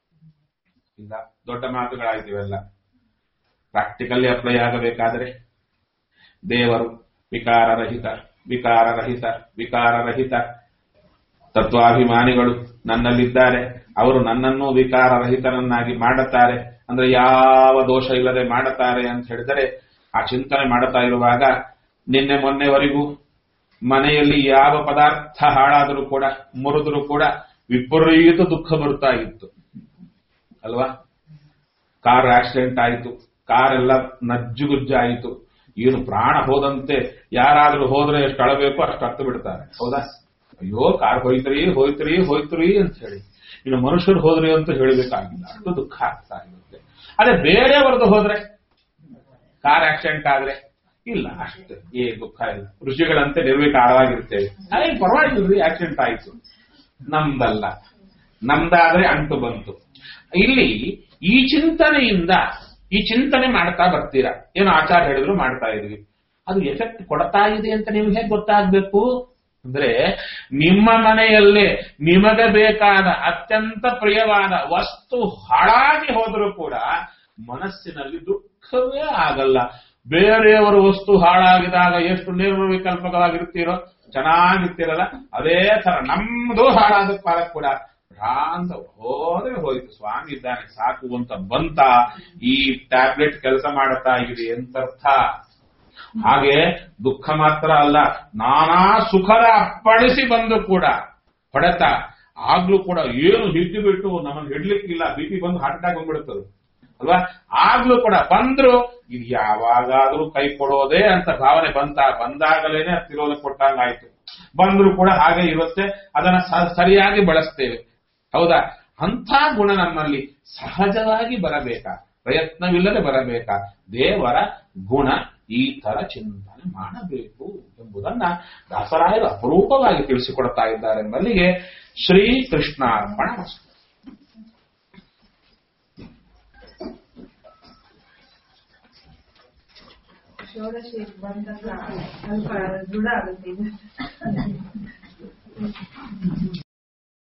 ಇಲ್ಲ, ದೊಡ್ಡ ಮಾತುಗಳಾಯ್ತಿವೆಲ್ಲ. ಪ್ರಾಕ್ಟಿಕಲ್ಲಿ ಅಪ್ಲೈ ಆಗಬೇಕಾದರೆ ದೇವರು ವಿಕಾರರಹಿತ, ವಿಕಾರರಹಿತ, ವಿಕಾರರಹಿತ. ತತ್ವಾಭಿಮಾನಿಗಳು ನನ್ನಲ್ಲಿದ್ದಾರೆ, ಅವರು ನನ್ನನ್ನು ವಿಕಾರರಹಿತನನ್ನಾಗಿ ಮಾಡುತ್ತಾರೆ. ಅಂದ್ರೆ ಯಾವ ದೋಷ ಇಲ್ಲದೆ ಮಾಡುತ್ತಾರೆ ಅಂತ ಹೇಳಿದರೆ ಆ ಚಿಂತನೆ ಮಾಡುತ್ತಾ ಇರುವಾಗ ನಿನ್ನೆ ಮೊನ್ನೆವರೆಗೂ ಮನೆಯಲ್ಲಿ ಯಾವ ಪದಾರ್ಥ ಹಾಳಾದರೂ ಕೂಡ, ಮುರಿದರೂ ಕೂಡ ವಿಪರೀತ ದುಃಖ ಬರ್ತಾ ಇತ್ತು ಅಲ್ವಾ? ಕಾರ್ ಆಕ್ಸಿಡೆಂಟ್ ಆಯಿತು, ಕಾರೆಲ್ಲ ನಜ್ಜುಗುಜ್ಜಾಯಿತು, ಏನು ಪ್ರಾಣ ಹೋದಂತೆ. ಯಾರಾದ್ರೂ ಹೋದ್ರೆ ಎಷ್ಟು ಅಳಬೇಕು ಅಷ್ಟು ಹತ್ತು ಬಿಡ್ತಾರೆ, ಹೌದಾ? ಅಯ್ಯೋ ಕಾರ್ ಹೋಯ್ತ್ರಿ ಹೋಯ್ತ್ರಿ ಹೋಯ್ತ್ರಿ ಅಂತ ಹೇಳಿ. ಇನ್ನು ಮನುಷ್ಯರು ಹೋದ್ರಿ ಅಂತ ಹೇಳಬೇಕಾಗಿಲ್ಲ, ಅಷ್ಟು ದುಃಖ ಆಗ್ತಾ ಇರುತ್ತೆ. ಅದೇ ಬೇರೆಯವ್ರದ್ದು ಹೋದ್ರೆ, ಕಾರ್ ಆಕ್ಸಿಡೆಂಟ್ ಆದ್ರೆ ಇಲ್ಲ, ಅಷ್ಟೇ, ಏ ದುಃಖ ಇಲ್ಲ. ಋಷಿಗಳಂತೆ ನಿರ್ವಿಕಾರವಾಗಿರ್ತೇವೆ. ಅದೇ ಪರವಾಗಿಲ್ರಿ, ಆಕ್ಸಿಡೆಂಟ್ ಆಯ್ತು. ನಮ್ದಲ್ಲ, ನಮ್ದಾದ್ರೆ ಅಂಟು ಬಂತು. ಇಲ್ಲಿ ಈ ಚಿಂತನೆಯಿಂದ ಈ ಚಿಂತನೆ ಮಾಡ್ತಾ ಬರ್ತೀರಾ. ಏನು ಆಚಾರ ಹೇಳಿದ್ರು ಮಾಡ್ತಾ ಇದೀವಿ, ಅದು ಎಫೆಕ್ಟ್ ಕೊಡ್ತಾ ಇದೆ ಅಂತ ನಿಮ್ಗೆ ಹೇಗೆ ಗೊತ್ತಾಗ್ಬೇಕು ಅಂದ್ರೆ, ನಿಮ್ಮ ಮನೆಯಲ್ಲೇ ನಿಮಗೆ ಬೇಕಾದ ಅತ್ಯಂತ ಪ್ರಿಯವಾದ ವಸ್ತು ಹಾಳಾಗಿ ಹೋದರೂ ಕೂಡ ಮನಸ್ಸಿನಲ್ಲಿ ದುಃಖವೇ ಆಗಲ್ಲ. ಬೇರೆಯವರ ವಸ್ತು ಹಾಳಾಗಿದಾಗ ಎಷ್ಟು ನಿರ್ವಿಕಲ್ಪಕವಾಗಿರ್ತೀರೋ, ಚೆನ್ನಾಗಿರ್ತೀರಲ್ಲ, ಅದೇ ತರ ನಮ್ದು ಹಾಳಾದ ಕಾಲ ಕೂಡ ಭ್ರಾಂತ ಹೋದ್ರೆ ಹೋಯ್ತು, ಸ್ವಾಮಿ ಇದ್ದಾನೆ ಸಾಕು ಅಂತ ಬಂತ. ಈ ಟ್ಯಾಬ್ಲೆಟ್ ಕೆಲಸ ಮಾಡುತ್ತಾ ಇದೆ ಎಂತರ್ಥ. ಹಾಗೆ ದುಃಖ ಮಾತ್ರ ಅಲ್ಲ, ನಾನಾ ಸುಖದ ಅಪ್ಪಳಿಸಿ ಬಂದು ಕೂಡ ಹೊಡೆತ ಆಗ್ಲೂ ಕೂಡ ಏನು ಹಿಟ್ಟು ಬಿಟ್ಟು ನಮ್ಮನ್ನು ಹಿಡ್ಲಿಕ್ಕಿಲ್ಲ, ಬಿ ಪಿ ಬಂದು ಹಾರ್ಟ್ ಅಟ್ಯಾಕ್ ಬಂದ್ಬಿಡುತ್ತದೆ ಅಲ್ವಾ? ಆಗ್ಲೂ ಕೂಡ ಬಂದ್ರು ಇದು ಯಾವಾಗಾದ್ರೂ ಕೈ ಕೊಡೋದೇ ಅಂತ ಭಾವನೆ ಬಂತ. ಬಂದಾಗಲೇನೆ ತಿರೋದ ಕೊಟ್ಟಂಗಾಯ್ತು. ಬಂದ್ರು ಕೂಡ ಹಾಗೆ ಇರುತ್ತೆ, ಅದನ್ನ ಸರಿಯಾಗಿ ಬಳಸ್ತೇವೆ, ಹೌದಾ? ಅಂಥ ಗುಣ ನಮ್ಮಲ್ಲಿ ಸಹಜವಾಗಿ ಬರಬೇಕಾ, ಪ್ರಯತ್ನವಿಲ್ಲದೆ ಬರಬೇಕಾ? ದೇವರ ಗುಣ ಈ ತರ ಚಿಂತನೆ ಮಾಡಬೇಕು ಎಂಬುದನ್ನ ದಾಸರಾಯರು ಅಪರೂಪವಾಗಿ ತಿಳಿಸಿಕೊಡ್ತಾ ಇದ್ದಾರೆ ಎಂಬಲ್ಲಿಗೆ ಶ್ರೀ ಕೃಷ್ಣಾರ್ಪಣ. ಷೋಡಶಿ ಬಂದಾಗ ಸ್ವಲ್ಪ ದೃಢ ಆಗುತ್ತೆ.